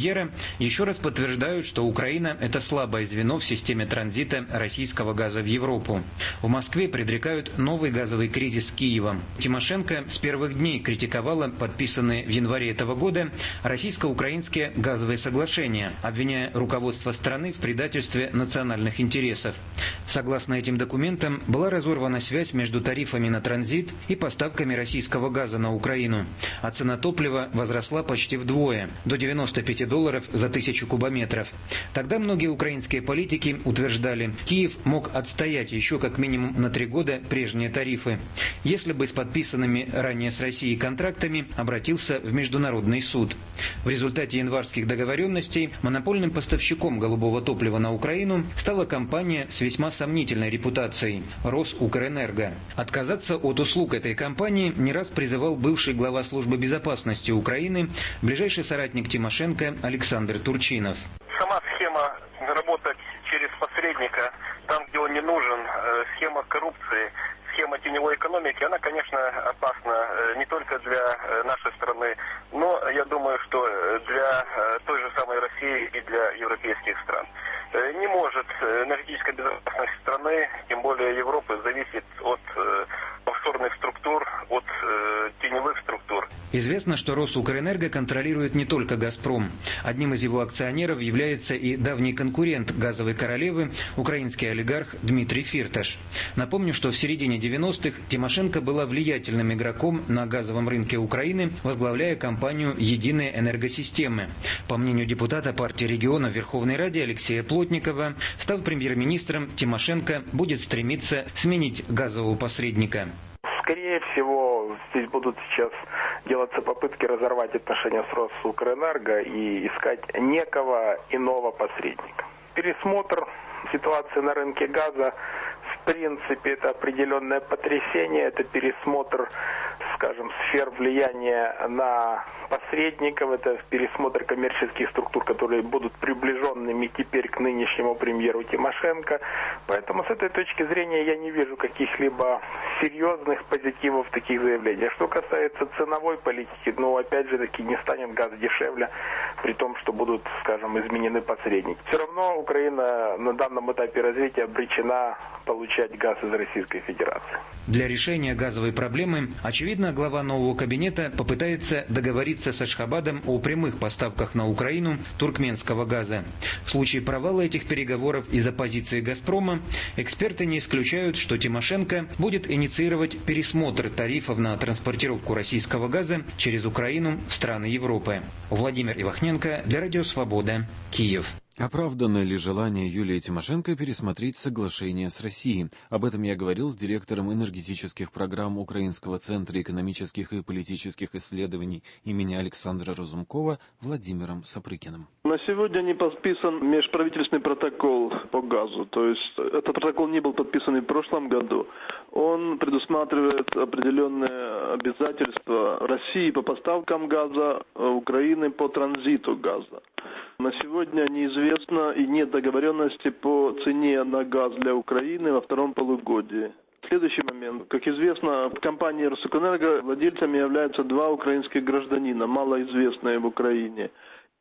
премьера еще раз подтверждают, что Украина – это слабое звено в системе транзита российского газа в Европу. В Москве предрекают новый газовый кризис с Киевом. Тимошенко с первых дней критиковала подписанные в январе этого года российско-украинские газовые соглашения, обвиняя руководство страны в предательстве национальных интересов. Согласно этим документам, была разорвана связь между тарифами на транзит и поставками российского газа на Украину, а цена топлива возросла почти вдвое, до девяноста пяти долларов за тысячу кубометров. Тогда многие украинские политики утверждали, Киев мог отстоять еще как минимум на три года прежние тарифы, если бы с подписанными ранее с Россией контрактами обратился в Международный суд. В результате январских договоренностей монопольным поставщиком голубого топлива на Украину стала компания с весьма сомнительной репутацией – Росукрэнерго. Отказаться от услуг этой компании не раз призывал бывший глава службы безопасности Украины, ближайший соратник Тимошенко Александр Турчинов. Сама схема работать через посредника, там, где он не нужен, схема коррупции, схема теневой экономики, она, конечно, опасна не только для нашей страны, но я думаю, что для той же самой России и для европейских стран. Не может энергетическая безопасность страны, тем более Европы, зависеть от офшорных структур, от теневых структур. Известно, что Росукрэнерго контролирует не только «Газпром». Одним из его акционеров является и давний конкурент газовой королевы, украинский олигарх Дмитрий Фирташ. Напомню, что в середине девяностых Тимошенко была влиятельным игроком на газовом рынке Украины, возглавляя компанию «Единые энергосистемы». По мнению депутата партии региона в Верховной Раде Алексея Плотникова, став премьер-министром, Тимошенко будет стремиться сменить газового посредника. Скорее всего, здесь будут сейчас делаться попытки разорвать отношения с Росукрэнерго и искать некого иного посредника. Пересмотр ситуации на рынке газа, в принципе, это определенное потрясение, это пересмотр, скажем, сфер влияния на посредников, это пересмотр коммерческих структур, которые будут приближенными теперь к нынешнему премьеру Тимошенко. Поэтому с этой точки зрения я не вижу каких-либо серьезных позитивов в таких заявлениях. Что касается ценовой политики, ну, опять же таки, не станет газ дешевле, при том, что будут, скажем, изменены посредники. Все равно Украина на данном этапе развития обречена получать газ из Российской Федерации. Для решения газовой проблемы, очевидно, глава нового кабинета попытается договориться с Ашхабадом о прямых поставках на Украину туркменского газа. В случае провала этих переговоров из-за позиции «Газпрома», эксперты не исключают, что Тимошенко будет инициировать пересмотр тарифов на транспортировку российского газа через Украину в страны Европы. Владимир Ивахненко для Радио Свобода, Киев. Оправдано ли желание Юлии Тимошенко пересмотреть соглашение с Россией? Об этом я говорил с директором энергетических программ Украинского центра экономических и политических исследований имени Александра Разумкова Владимиром Сапрыкиным. На сегодня не подписан межправительственный протокол по газу. То есть этот протокол не был подписан и в прошлом году. Он предусматривает определенные обязательства России по поставкам газа, Украины по транзиту газа. На сегодня неизвестно и нет договоренности по цене на газ для Украины во втором полугодии. Следующий момент. Как известно, в компании Росукрэнерго владельцами являются два украинских гражданина, малоизвестные в Украине.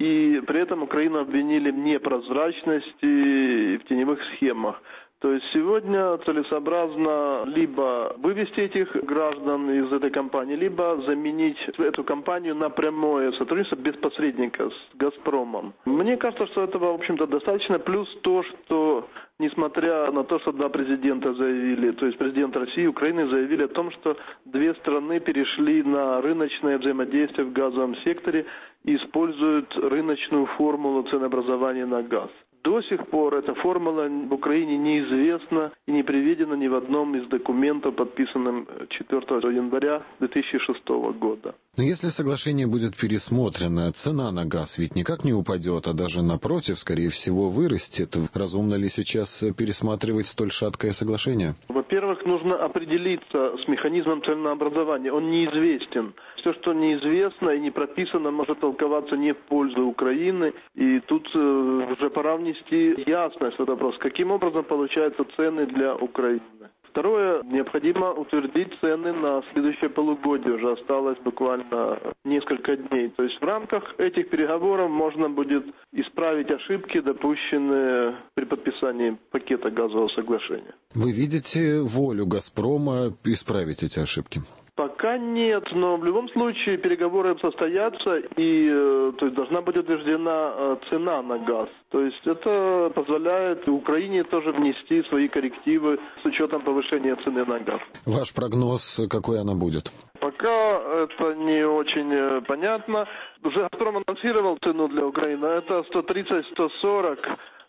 И при этом Украину обвинили в непрозрачности и в теневых схемах. То есть сегодня целесообразно либо вывести этих граждан из этой компании, либо заменить эту компанию на прямое сотрудничество без посредника с «Газпромом». Мне кажется, что этого, в общем-то, достаточно. Плюс то, что, несмотря на то, что два президента заявили, то есть президент России и Украины заявили о том, что две страны перешли на рыночное взаимодействие в газовом секторе и используют рыночную формулу ценообразования на газ. До сих пор эта формула в Украине неизвестна и не приведена ни в одном из документов, подписанном четвёртого января две тысячи шестого года. Но если соглашение будет пересмотрено, цена на газ ведь никак не упадет, а даже напротив, скорее всего, вырастет. Разумно ли сейчас пересматривать столь шаткое соглашение? Во-первых, нужно определиться с механизмом ценообразования. Он неизвестен. Все, что неизвестно и не прописано, может толковаться не в пользу Украины. И тут э, уже пора внести ясность в этот вопрос. Каким образом получаются цены для Украины? Второе, необходимо утвердить цены на следующее полугодие. Уже осталось буквально несколько дней. То есть в рамках этих переговоров можно будет исправить ошибки, допущенные при подписании пакета газового соглашения. Вы видите волю «Газпрома» исправить эти ошибки? Пока нет, но в любом случае переговоры состоятся, и то есть, должна быть утверждена цена на газ. То есть это позволяет Украине тоже внести свои коррективы с учетом повышения цены на газ. Ваш прогноз, какой она будет? Пока это не очень понятно. Уже «Газпром» анонсировал цену для Украины, это сто тридцать - сто сорок.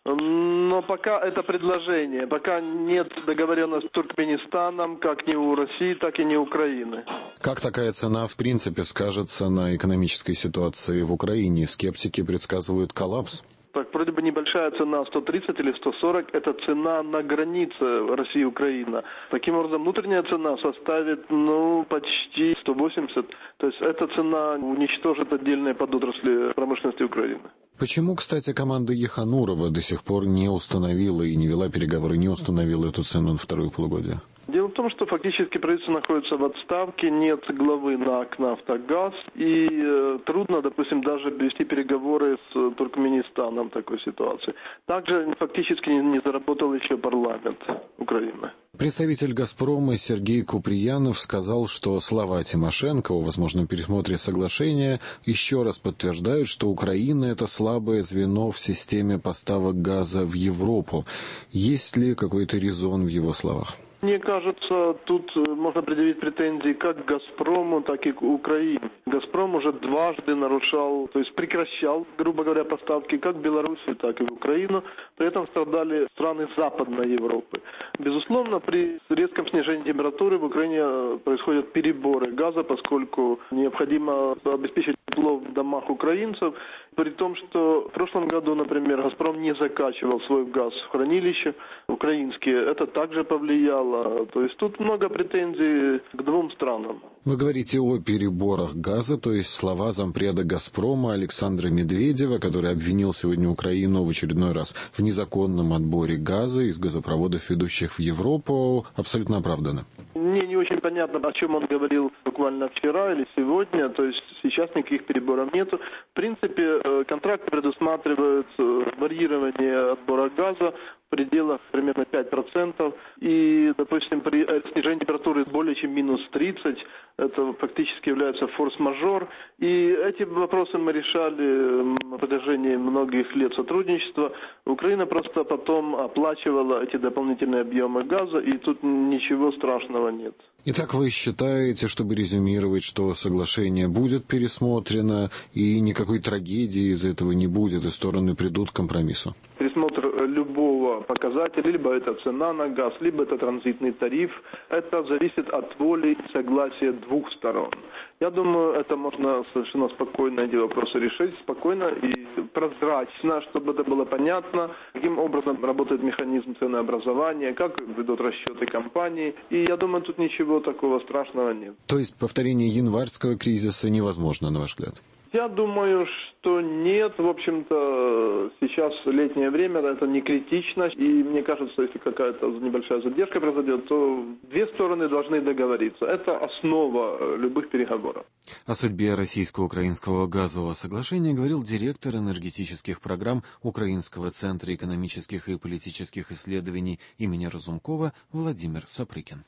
Но пока это предложение, пока нет договоренности с Туркменистаном, как ни у России, так и ни у Украины. Как такая цена, в принципе, скажется на экономической ситуации в Украине? Скептики предсказывают коллапс. Так, вроде бы небольшая цена сто тридцать или сто сорок, это цена на границе России-Украина. Таким образом, внутренняя цена составит, ну, почти сто восемьдесят. То есть эта цена уничтожит отдельные подотрасли промышленности Украины. Почему, кстати, команда Еханурова до сих пор не установила и не вела переговоры, не установила эту цену на второе полугодие? Дело в том, что фактически правительство находится в отставке, нет главы НАК «Нафтогаз», и э, трудно, допустим, даже вести переговоры с Туркменистаном в такой ситуации. Также фактически не, не заработал еще парламент Украины. Представитель «Газпрома» Сергей Куприянов сказал, что слова Тимошенко о возможном пересмотре соглашения еще раз подтверждают, что Украина – это слабое звено в системе поставок газа в Европу. Есть ли какой-то резон в его словах? Мне кажется, тут можно предъявить претензии как к «Газпрому», так и к Украине. «Газпром» уже дважды нарушал, то есть прекращал, грубо говоря, поставки как в Белоруссию, так и в Украину. При этом страдали страны Западной Европы. Безусловно, при резком снижении температуры в Украине происходят переборы газа, поскольку необходимо обеспечить тепло в домах украинцев. При том, что в прошлом году, например, «Газпром» не закачивал свой газ в хранилище украинские. Это также повлияло. То есть тут много претензий к двум странам. Вы говорите о переборах газа, то есть слова зампреда «Газпрома» Александра Медведева, который обвинил сегодня Украину в очередной раз в незаконном отборе газа из газопроводов, ведущих в Европу, абсолютно оправданы. Мне не очень понятно, о чем он говорил буквально вчера или сегодня. То есть сейчас никаких переборов нету. В принципе, контракты предусматривают варьирование отбора газа в пределах примерно пять процентов. И, допустим, при снижении температуры более чем минус тридцать, это фактически является форс-мажор. И эти вопросы мы решали на протяжении многих лет сотрудничества. Украина просто потом оплачивала эти дополнительные объемы газа, и тут ничего страшного нет. Итак, вы считаете, чтобы резюмировать, что соглашение будет пересмотрено, и никакой трагедии из этого не будет, и стороны придут к компромиссу? Пересмотр любого показателя, либо это цена на газ, либо это транзитный тариф, это зависит от воли и согласия двух сторон. Я думаю, это можно совершенно спокойно эти вопросы решить, спокойно и прозрачно, чтобы это было понятно, каким образом работает механизм ценообразования, как ведут расчеты компании. И я думаю, тут ничего такого страшного нет. То есть повторение январского кризиса невозможно, на ваш взгляд? Я думаю, что нет. В общем-то, сейчас летнее время, это не критично. И мне кажется, если какая-то небольшая задержка произойдет, то две стороны должны договориться. Это основа любых переговоров. О судьбе российско-украинского газового соглашения говорил директор энергетических программ Украинского центра экономических и политических исследований имени Разумкова Владимир Сапрыкин.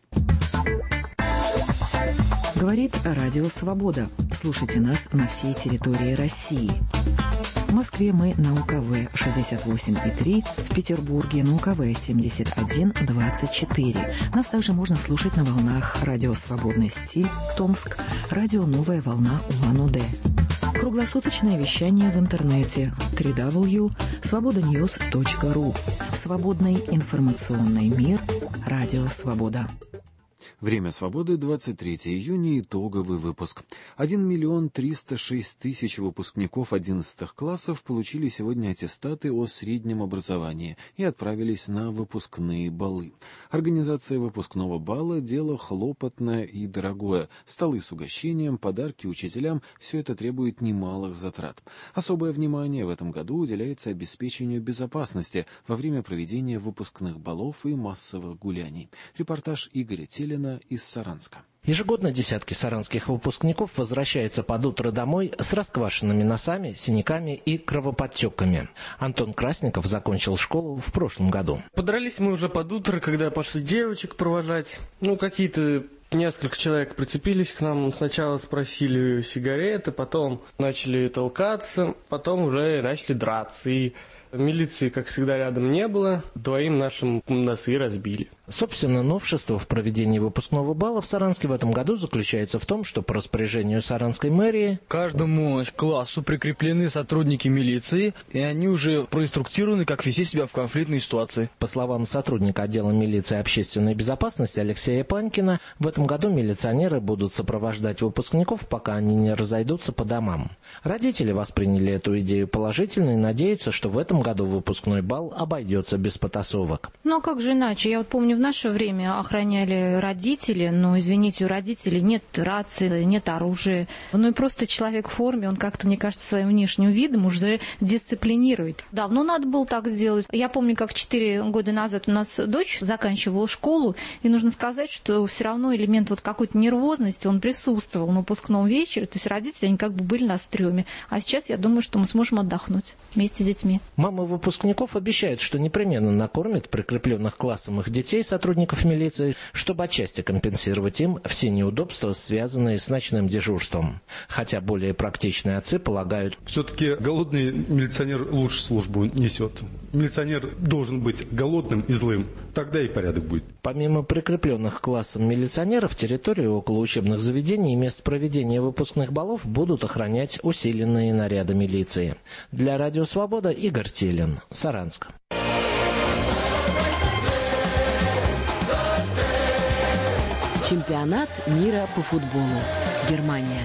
Говорит Радио Свобода. Слушайте нас на всей территории России. В Москве мы на У К В шестьдесят восемь и три, в Петербурге на У К В семьдесят один двадцать четыре. Нас также можно слушать на волнах Радио Свободный стиль, Томск, Радио Новая волна Улан-Удэ. Круглосуточное вещание в интернете дабл ю дабл ю дабл ю точка свобода ньюс точка ру. Свободный информационный мир. Радио Свобода. Время свободы, двадцать третьего июня, итоговый выпуск. один миллион триста шесть тысяч выпускников одиннадцатых классов получили сегодня аттестаты о среднем образовании и отправились на выпускные балы. Организация выпускного бала – дело хлопотное и дорогое. Столы с угощением, подарки учителям – все это требует немалых затрат. Особое внимание в этом году уделяется обеспечению безопасности во время проведения выпускных балов и массовых гуляний. Репортаж Игоря Телина из Саранска. Ежегодно десятки саранских выпускников возвращаются под утро домой с расквашенными носами, синяками и кровоподтеками. Антон Красников закончил школу в прошлом году. Подрались мы уже под утро, когда пошли девочек провожать. Ну, какие-то несколько человек прицепились к нам. Сначала спросили сигареты, потом начали толкаться, потом уже начали драться. И милиции, как всегда, рядом не было. Двоим нашим носы разбили. Собственно, новшество в проведении выпускного бала в Саранске в этом году заключается в том, что по распоряжению Саранской мэрии каждому классу прикреплены сотрудники милиции, и они уже проинструктированы, как вести себя в конфликтной ситуации. По словам сотрудника отдела милиции и общественной безопасности Алексея Панькина, в этом году милиционеры будут сопровождать выпускников, пока они не разойдутся по домам. Родители восприняли эту идею положительно и надеются, что в этом году выпускной бал обойдется без потасовок. Ну а как же иначе? Я вот помню, в наше время охраняли родители, но, извините, у родителей нет рации, нет оружия. Ну и просто человек в форме, он как-то, мне кажется, своим внешним видом уже дисциплинирует. Давно надо было так сделать. Я помню, как четыре года назад у нас дочь заканчивала школу, и нужно сказать, что все равно элемент вот какой-то нервозности, он присутствовал на выпускном вечере, то есть родители, они как бы были на стреме. А сейчас я думаю, что мы сможем отдохнуть вместе с детьми. Мамы выпускников обещают, что непременно накормят прикрепленных к классам их детей сотрудников милиции, чтобы отчасти компенсировать им все неудобства, связанные с ночным дежурством. Хотя более практичные отцы полагают, все-таки голодный милиционер лучше службу несет. Милиционер должен быть голодным и злым, тогда и порядок будет. Помимо прикрепленных к классам милиционеров, территорию около учебных заведений и мест проведения выпускных балов будут охранять усиленные наряды милиции. Для Радио Свобода Игорь Телин, Саранск. Чемпионат мира по футболу. Германия.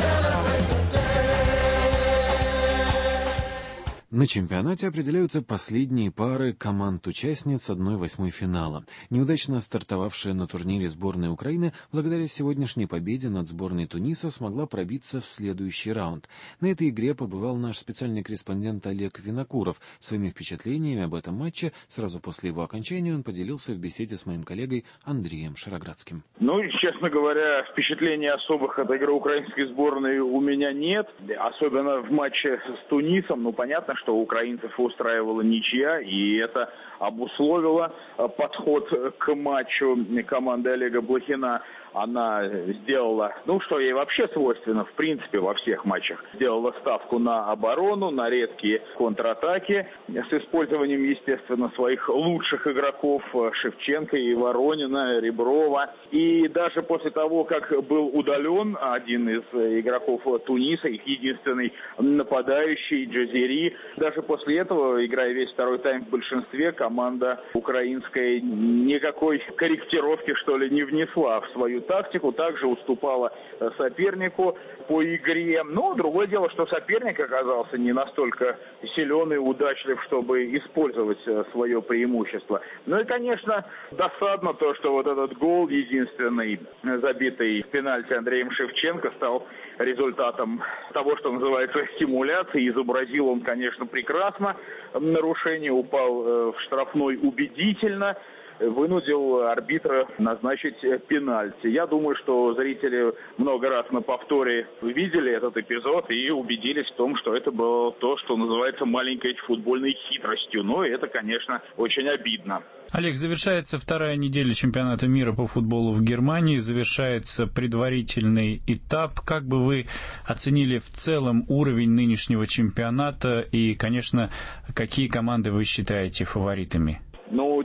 На чемпионате определяются последние пары команд-участниц одной восьмой финала. Неудачно стартовавшая на турнире сборная Украины благодаря сегодняшней победе над сборной Туниса смогла пробиться в следующий раунд. На этой игре побывал наш специальный корреспондент Олег Винокуров. Своими впечатлениями об этом матче сразу после его окончания он поделился в беседе с моим коллегой Андреем Шароградским. Ну, честно говоря, впечатлений особых от игры украинской сборной у меня нет. Особенно в матче с Тунисом. Ну, понятно, что украинцев устраивала ничья, и это обусловило подход к матчу команды Олега Блохина. Она сделала, ну, что ей вообще свойственно, в принципе, во всех матчах. Сделала ставку на оборону, на редкие контратаки с использованием, естественно, своих лучших игроков Шевченко и Воронина, Реброва. И даже после того, как был удален один из игроков Туниса, их единственный нападающий Джазири, даже после этого, играя весь второй тайм в большинстве, команда украинская никакой корректировки, что ли, не внесла в свою тактику, также уступала сопернику по игре. Но другое дело, что соперник оказался не настолько силен и удачлив, чтобы использовать свое преимущество. Ну и, конечно, досадно то, что вот этот гол, единственный забитый в пенальти Андреем Шевченко, стал результатом того, что называется симуляцией. Изобразил он, конечно, прекрасно нарушение, упал в штрафной убедительно, вынудил арбитра назначить пенальти. Я думаю, что зрители много раз на повторе видели этот эпизод и убедились в том, что это было то, что называется маленькой футбольной хитростью. Но это, конечно, очень обидно. Олег, завершается вторая неделя чемпионата мира по футболу в Германии, завершается предварительный этап. Как бы вы оценили в целом уровень нынешнего чемпионата и, конечно, какие команды вы считаете фаворитами? Ну,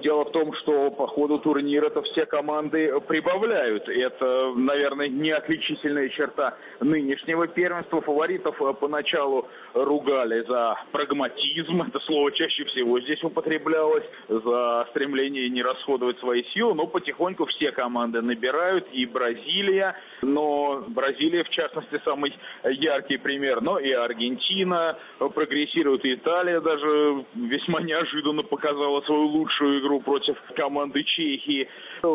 дело в том, что по ходу турнира-то все команды прибавляют. Это, наверное, не отличительная черта нынешнего первенства. Фаворитов поначалу ругали за прагматизм, это слово чаще всего здесь употреблялось, за стремление не расходовать свои силы, но потихоньку все команды набирают, и Бразилия, но Бразилия, в частности, самый яркий пример, но и Аргентина прогрессирует, и Италия даже весьма неожиданно показала свою лучшую игру против команды Чехии.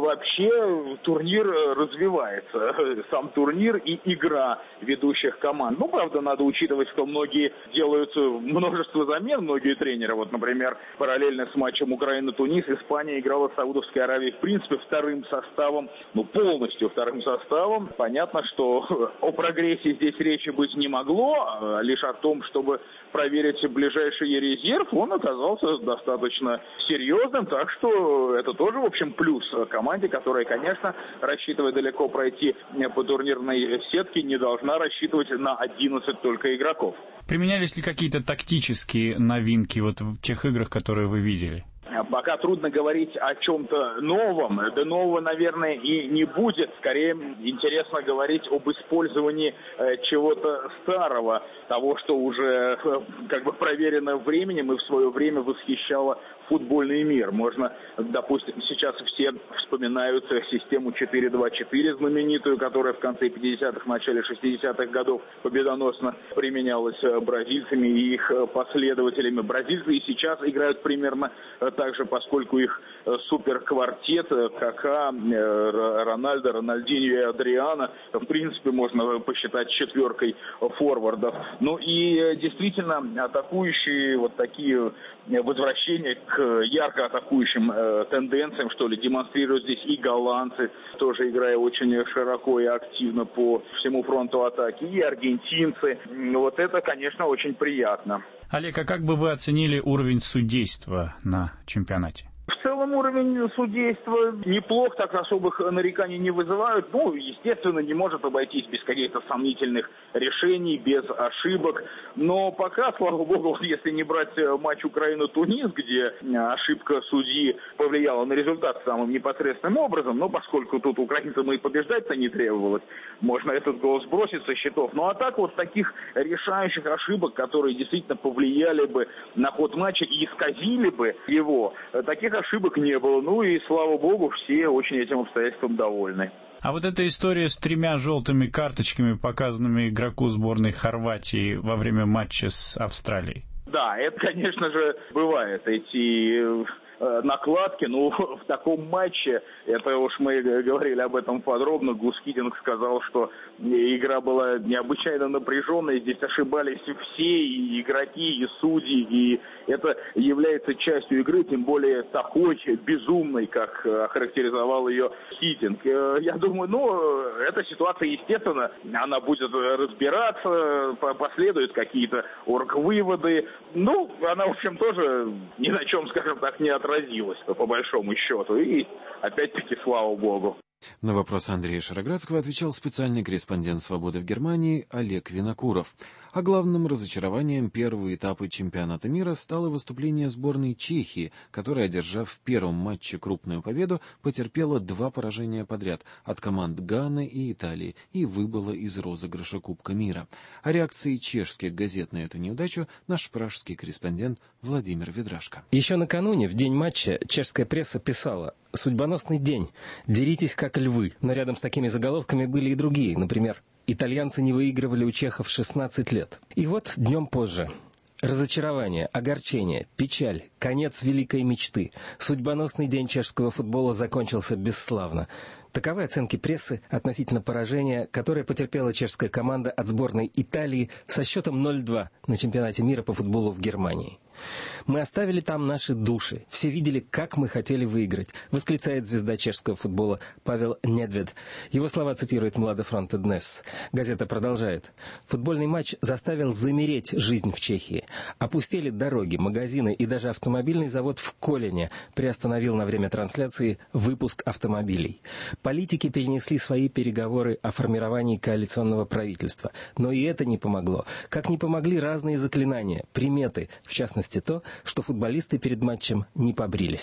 Вообще турнир развивается, сам турнир и игра ведущих команд. Ну, правда, надо учитывать, что многие делают множество замен, многие тренеры. Вот, например, параллельно с матчем Украина-Тунис Испания играла с Саудовской Аравией, в принципе, вторым составом, ну, полностью вторым составом. Понятно, что о прогрессе здесь речи быть не могло, лишь о том, чтобы проверить ближайший резерв, он оказался достаточно серьезным, так что это тоже, в общем, плюс команде, которая, конечно, рассчитывая далеко пройти по турнирной сетке, не должна рассчитывать на одиннадцать только игроков. Применялись ли какие-то тактические новинки вот в тех играх, которые вы видели? Пока трудно говорить о чем-то новом, да нового, наверное, и не будет. Скорее, интересно говорить об использовании э, чего-то старого, того, что уже э, как бы проверено временем и в свое время восхищало футбольный мир. Можно, допустим, сейчас все вспоминают систему четыре два четыре знаменитую, которая в конце пятидесятых, начале шестидесятых годов победоносно применялась бразильцами и их последователями. Бразильцы и сейчас играют примерно так же, поскольку их суперквартет Кака, Рональдо, Рональдиньо и Адриано, в принципе, можно посчитать четверкой форвардов. Ну и действительно, атакующие вот такие возвращения к ярко атакующим э, тенденциям, что ли, демонстрируют здесь и голландцы, тоже играя очень широко и активно по всему фронту атаки, и аргентинцы. Вот это, конечно, очень приятно. Олег, а как бы вы оценили уровень судейства на чемпионате? В целом уровень судейства неплох, так особых нареканий не вызывают. Ну, естественно, не может обойтись без каких-то сомнительных решений, без ошибок. Но пока, слава богу, если не брать матч Украина-Тунис, где ошибка судьи повлияла на результат самым непосредственным образом, но поскольку тут украинцам и побеждать-то не требовалось, можно этот гол сбросить со счетов. Ну а так вот таких решающих ошибок, которые действительно повлияли бы на ход матча и исказили бы его, таких ошибок не было. Ну и, слава богу, все очень этим обстоятельством довольны. А вот эта история с тремя желтыми карточками, показанными игроку сборной Хорватии во время матча с Австралией. Да, это, конечно же, бывает. Эти накладки, ну, в таком матче, это уж мы говорили об этом подробно, Гус Хиддинг сказал, что игра была необычайно напряженная, здесь ошибались все, и игроки, и судьи, и это является частью игры, тем более такой безумной, как охарактеризовал ее Хиддинг. Я думаю, ну, эта ситуация, естественно, она будет разбираться, последуют какие-то оргвыводы, ну, она, в общем, тоже ни на чем, скажем так, не отразилась. По большому счету. И опять-таки, слава богу. На вопрос Андрея Шароградского отвечал специальный корреспондент «Свободы» в Германии Олег Винокуров. А главным разочарованием первого этапа чемпионата мира стало выступление сборной Чехии, которая, одержав в первом матче крупную победу, потерпела два поражения подряд от команд Ганы и Италии и выбыла из розыгрыша Кубка мира. О реакции чешских газет на эту неудачу наш пражский корреспондент Владимир Ведрашко. Еще накануне, в день матча, чешская пресса писала: «Судьбоносный день. Деритесь как львы». Но рядом с такими заголовками были и другие. Например, «Итальянцы не выигрывали у чехов шестнадцать лет». И вот днем позже. Разочарование, огорчение, печаль, конец великой мечты. Судьбоносный день чешского футбола закончился бесславно. Таковы оценки прессы относительно поражения, которое потерпела чешская команда от сборной Италии со счетом ноль-два на чемпионате мира по футболу в Германии. «Мы оставили там наши души. Все видели, как мы хотели выиграть», восклицает звезда чешского футбола Павел Недвед. Его слова цитирует Младофронт Днес. Газета продолжает. «Футбольный матч заставил замереть жизнь в Чехии. Опустели дороги, магазины и даже автомобильный завод в Колине приостановил на время трансляции выпуск автомобилей. Политики перенесли свои переговоры о формировании коалиционного правительства. Но и это не помогло. Как не помогли разные заклинания, приметы, в частности то, что футболисты перед матчем не побрились».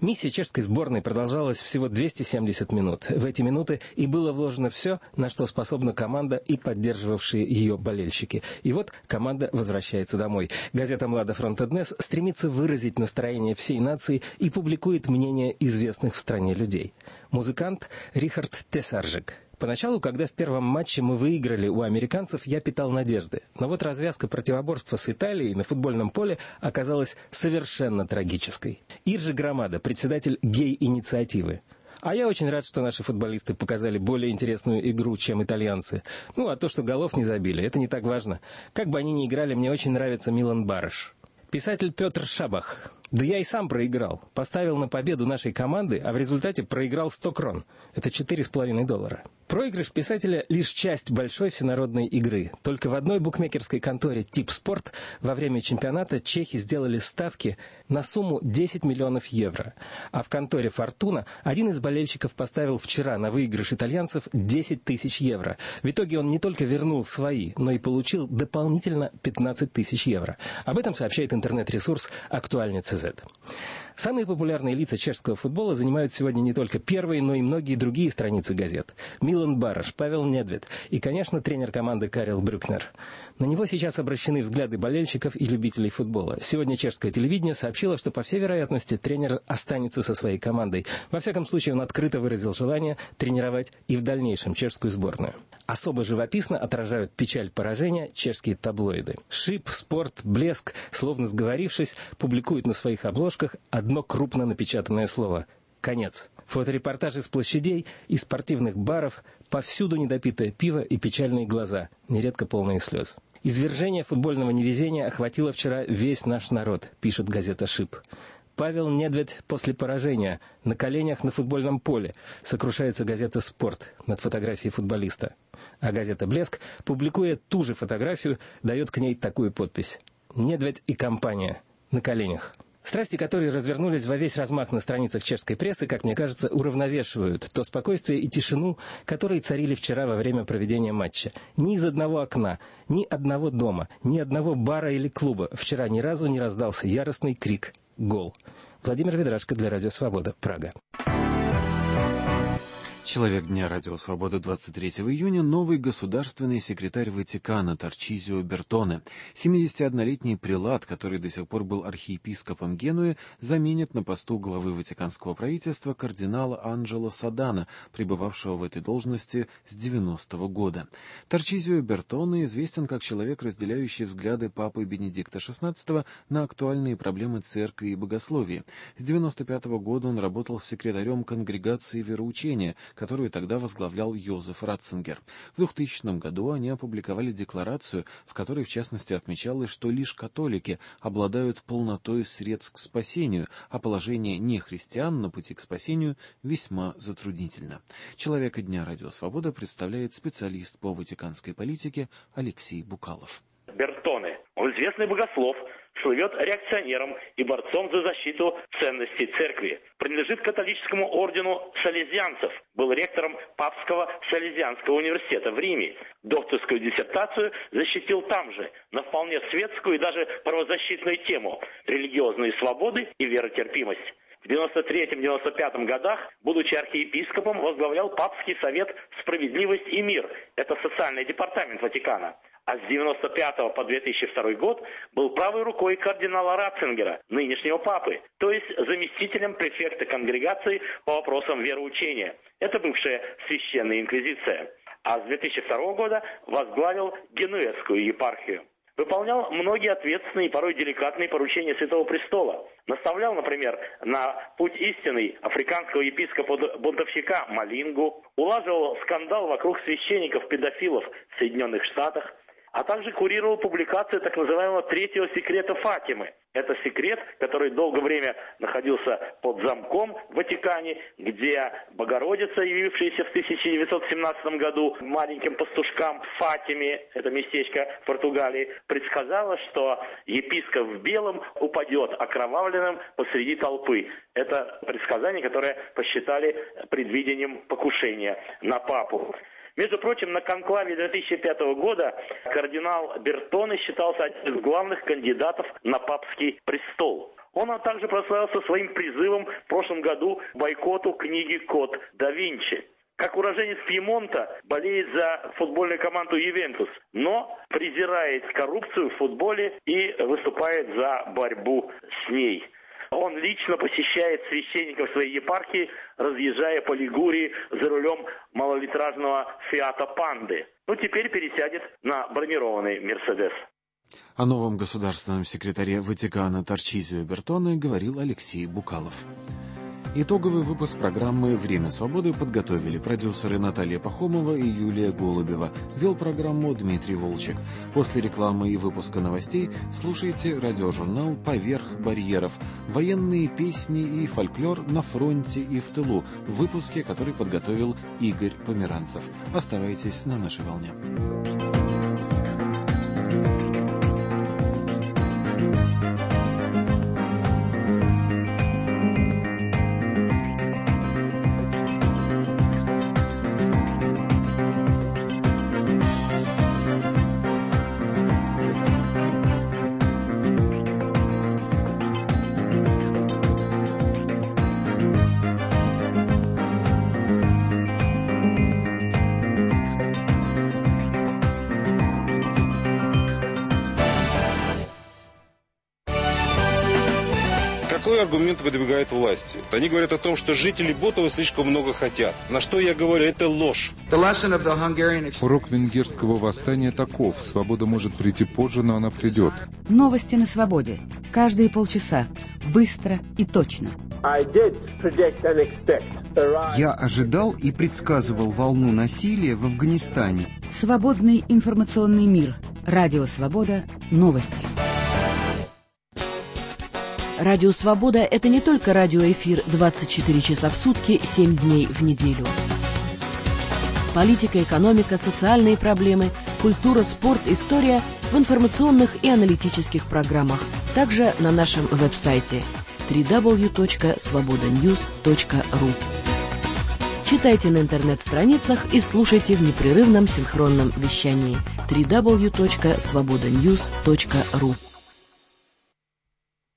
Миссия чешской сборной продолжалась всего двести семьдесят минут. В эти минуты и было вложено все, на что способна команда и поддерживавшие ее болельщики. И вот команда возвращается домой. Газета «Млада Фронтеднес» стремится выразить настроение всей нации и публикует мнение известных в стране людей. Музыкант Рихард Тесаржик. Поначалу, когда в первом матче мы выиграли у американцев, я питал надежды. Но вот развязка противоборства с Италией на футбольном поле оказалась совершенно трагической. Иржи Громада, председатель гей-инициативы. А я очень рад, что наши футболисты показали более интересную игру, чем итальянцы. Ну, а то, что голов не забили, это не так важно. Как бы они ни играли, мне очень нравится Милан Барыш. Писатель Петр Шабах. Да я и сам проиграл. Поставил на победу нашей команды, а в результате проиграл сто крон. Это четыре с половиной доллара. Проигрыш писателя – лишь часть большой всенародной игры. Только в одной букмекерской конторе «Тип Спорт» во время чемпионата чехи сделали ставки на сумму десять миллионов евро. А в конторе «Фортуна» один из болельщиков поставил вчера на выигрыш итальянцев десять тысяч евро. В итоге он не только вернул свои, но и получил дополнительно пятнадцать тысяч евро. Об этом сообщает интернет-ресурс «Актуальница зет». Самые популярные лица чешского футбола занимают сегодня не только первые, но и многие другие страницы газет. Милан Барыш, Павел Недвед и, конечно, тренер команды Карел Брюкнер. На него сейчас обращены взгляды болельщиков и любителей футбола. Сегодня чешское телевидение сообщило, что, по всей вероятности, тренер останется со своей командой. Во всяком случае, он открыто выразил желание тренировать и в дальнейшем чешскую сборную. Особо живописно отражают печаль поражения чешские таблоиды. Шип, Спорт, Блеск, словно сговорившись, публикуют на своих обложках одно крупно напечатанное слово – «Конец». Фоторепортажи с площадей и спортивных баров, повсюду недопитое пиво и печальные глаза, нередко полные слез. «Извержение футбольного невезения охватило вчера весь наш народ», пишет газета «Шип». Павел Недвед после поражения на коленях на футбольном поле, сокрушается газета «Спорт» над фотографией футболиста. А газета «Блеск», публикуя ту же фотографию, дает к ней такую подпись: «Недвед и компания на коленях». Страсти, которые развернулись во весь размах на страницах чешской прессы, как мне кажется, уравновешивают то спокойствие и тишину, которые царили вчера во время проведения матча. Ни из одного окна, ни одного дома, ни одного бара или клуба вчера ни разу не раздался яростный крик «Гол». Владимир Ведрашко для Радио Свобода, Прага. Человек дня Радио Свобода двадцать третьего июня, новый государственный секретарь Ватикана Тарчизио Бертоне. семидесятиоднолетний прелат, который до сих пор был архиепископом Генуи, заменит на посту главы Ватиканского правительства кардинала Анджело Содано, пребывавшего в этой должности с девяностого года. Тарчизио Бертоне известен как человек, разделяющий взгляды папы Бенедикта шестнадцатого на актуальные проблемы церкви и богословия. С девяносто пятого года он работал секретарем конгрегации вероучения, которую тогда возглавлял Йозеф Ратцингер. В двухтысячном году они опубликовали декларацию, в которой в частности отмечалось, что лишь католики обладают полнотой средств к спасению, а положение нехристиан на пути к спасению весьма затруднительно. Человека дня Радио Свобода представляет специалист по ватиканской политике Алексей Букалов. Бертоне, он известный богослов, слывет реакционером и борцом за защиту ценностей церкви. Принадлежит католическому ордену салезианцев. Был ректором Папского Салезианского университета в Риме. Докторскую диссертацию защитил там же, на вполне светскую и даже правозащитную тему – религиозные свободы и веротерпимость. В девяносто третьем — девяносто пятом годах, будучи архиепископом, возглавлял Папский совет «Справедливость и мир». Это социальный департамент Ватикана. А с девяносто пятого по две тысячи второй год был правой рукой кардинала Ратцингера, нынешнего папы, то есть заместителем префекта конгрегации по вопросам вероучения. Это бывшая священная инквизиция. А с две тысячи второго года возглавил Генуэзскую епархию. Выполнял многие ответственные и порой деликатные поручения Святого Престола. Наставлял, например, на путь истинный африканского епископа-бунтовщика Малингу, улаживал скандал вокруг священников-педофилов в Соединенных Штатах, а также курировал публикацию так называемого «Третьего секрета Фатимы». Это секрет, который долгое время находился под замком в Ватикане, где Богородица, явившаяся в тысяча девятьсот семнадцатом году маленьким пастушкам в Фатиме, это местечко в Португалии, предсказала, что епископ в белом упадет окровавленным посреди толпы. Это предсказание, которое посчитали предвидением покушения на папу. Между прочим, на конклаве две тысячи пятого года кардинал Бертоне считался одним из главных кандидатов на папский престол. Он также прославился своим призывом в прошлом году к бойкоту книги «Код да Винчи». Как уроженец Пьемонта болеет за футбольную команду «Ювентус», но презирает коррупцию в футболе и выступает за борьбу с ней. Он лично посещает священников своей епархии, разъезжая по Лигурии за рулем малолитражного «Фиата Панды». Ну, теперь пересядет на бронированный «Мерседес». О новом государственном секретаре Ватикана Тарчизио Бертоне говорил Алексей Букалов. Итоговый выпуск программы «Время свободы» подготовили продюсеры Наталья Пахомова и Юлия Голубева. Вел программу Дмитрий Волчек. После рекламы и выпуска новостей слушайте радиожурнал «Поверх барьеров». Военные песни и фольклор на фронте и в тылу. В выпуске, который подготовил Игорь Померанцев. Оставайтесь на нашей волне. Какой аргумент выдвигает власти? Они говорят о том, что жители Ботова слишком много хотят. На что я говорю, это ложь. Урок венгерского восстания таков. Свобода может прийти позже, но она придет. Новости на свободе. Каждые полчаса. Быстро и точно. Я ожидал и предсказывал волну насилия в Афганистане. Свободный информационный мир. Радио Свобода. Новости. Радио «Свобода» — это не только радиоэфир двадцать четыре часа в сутки, семь дней в неделю. Политика, экономика, социальные проблемы, культура, спорт, история в информационных и аналитических программах. Также на нашем веб-сайте дабл ю дабл ю дабл ю точка свобода ньюс точка ру. Читайте на интернет-страницах и слушайте в непрерывном синхронном вещании дабл ю дабл ю дабл ю точка свобода ньюс точка ру.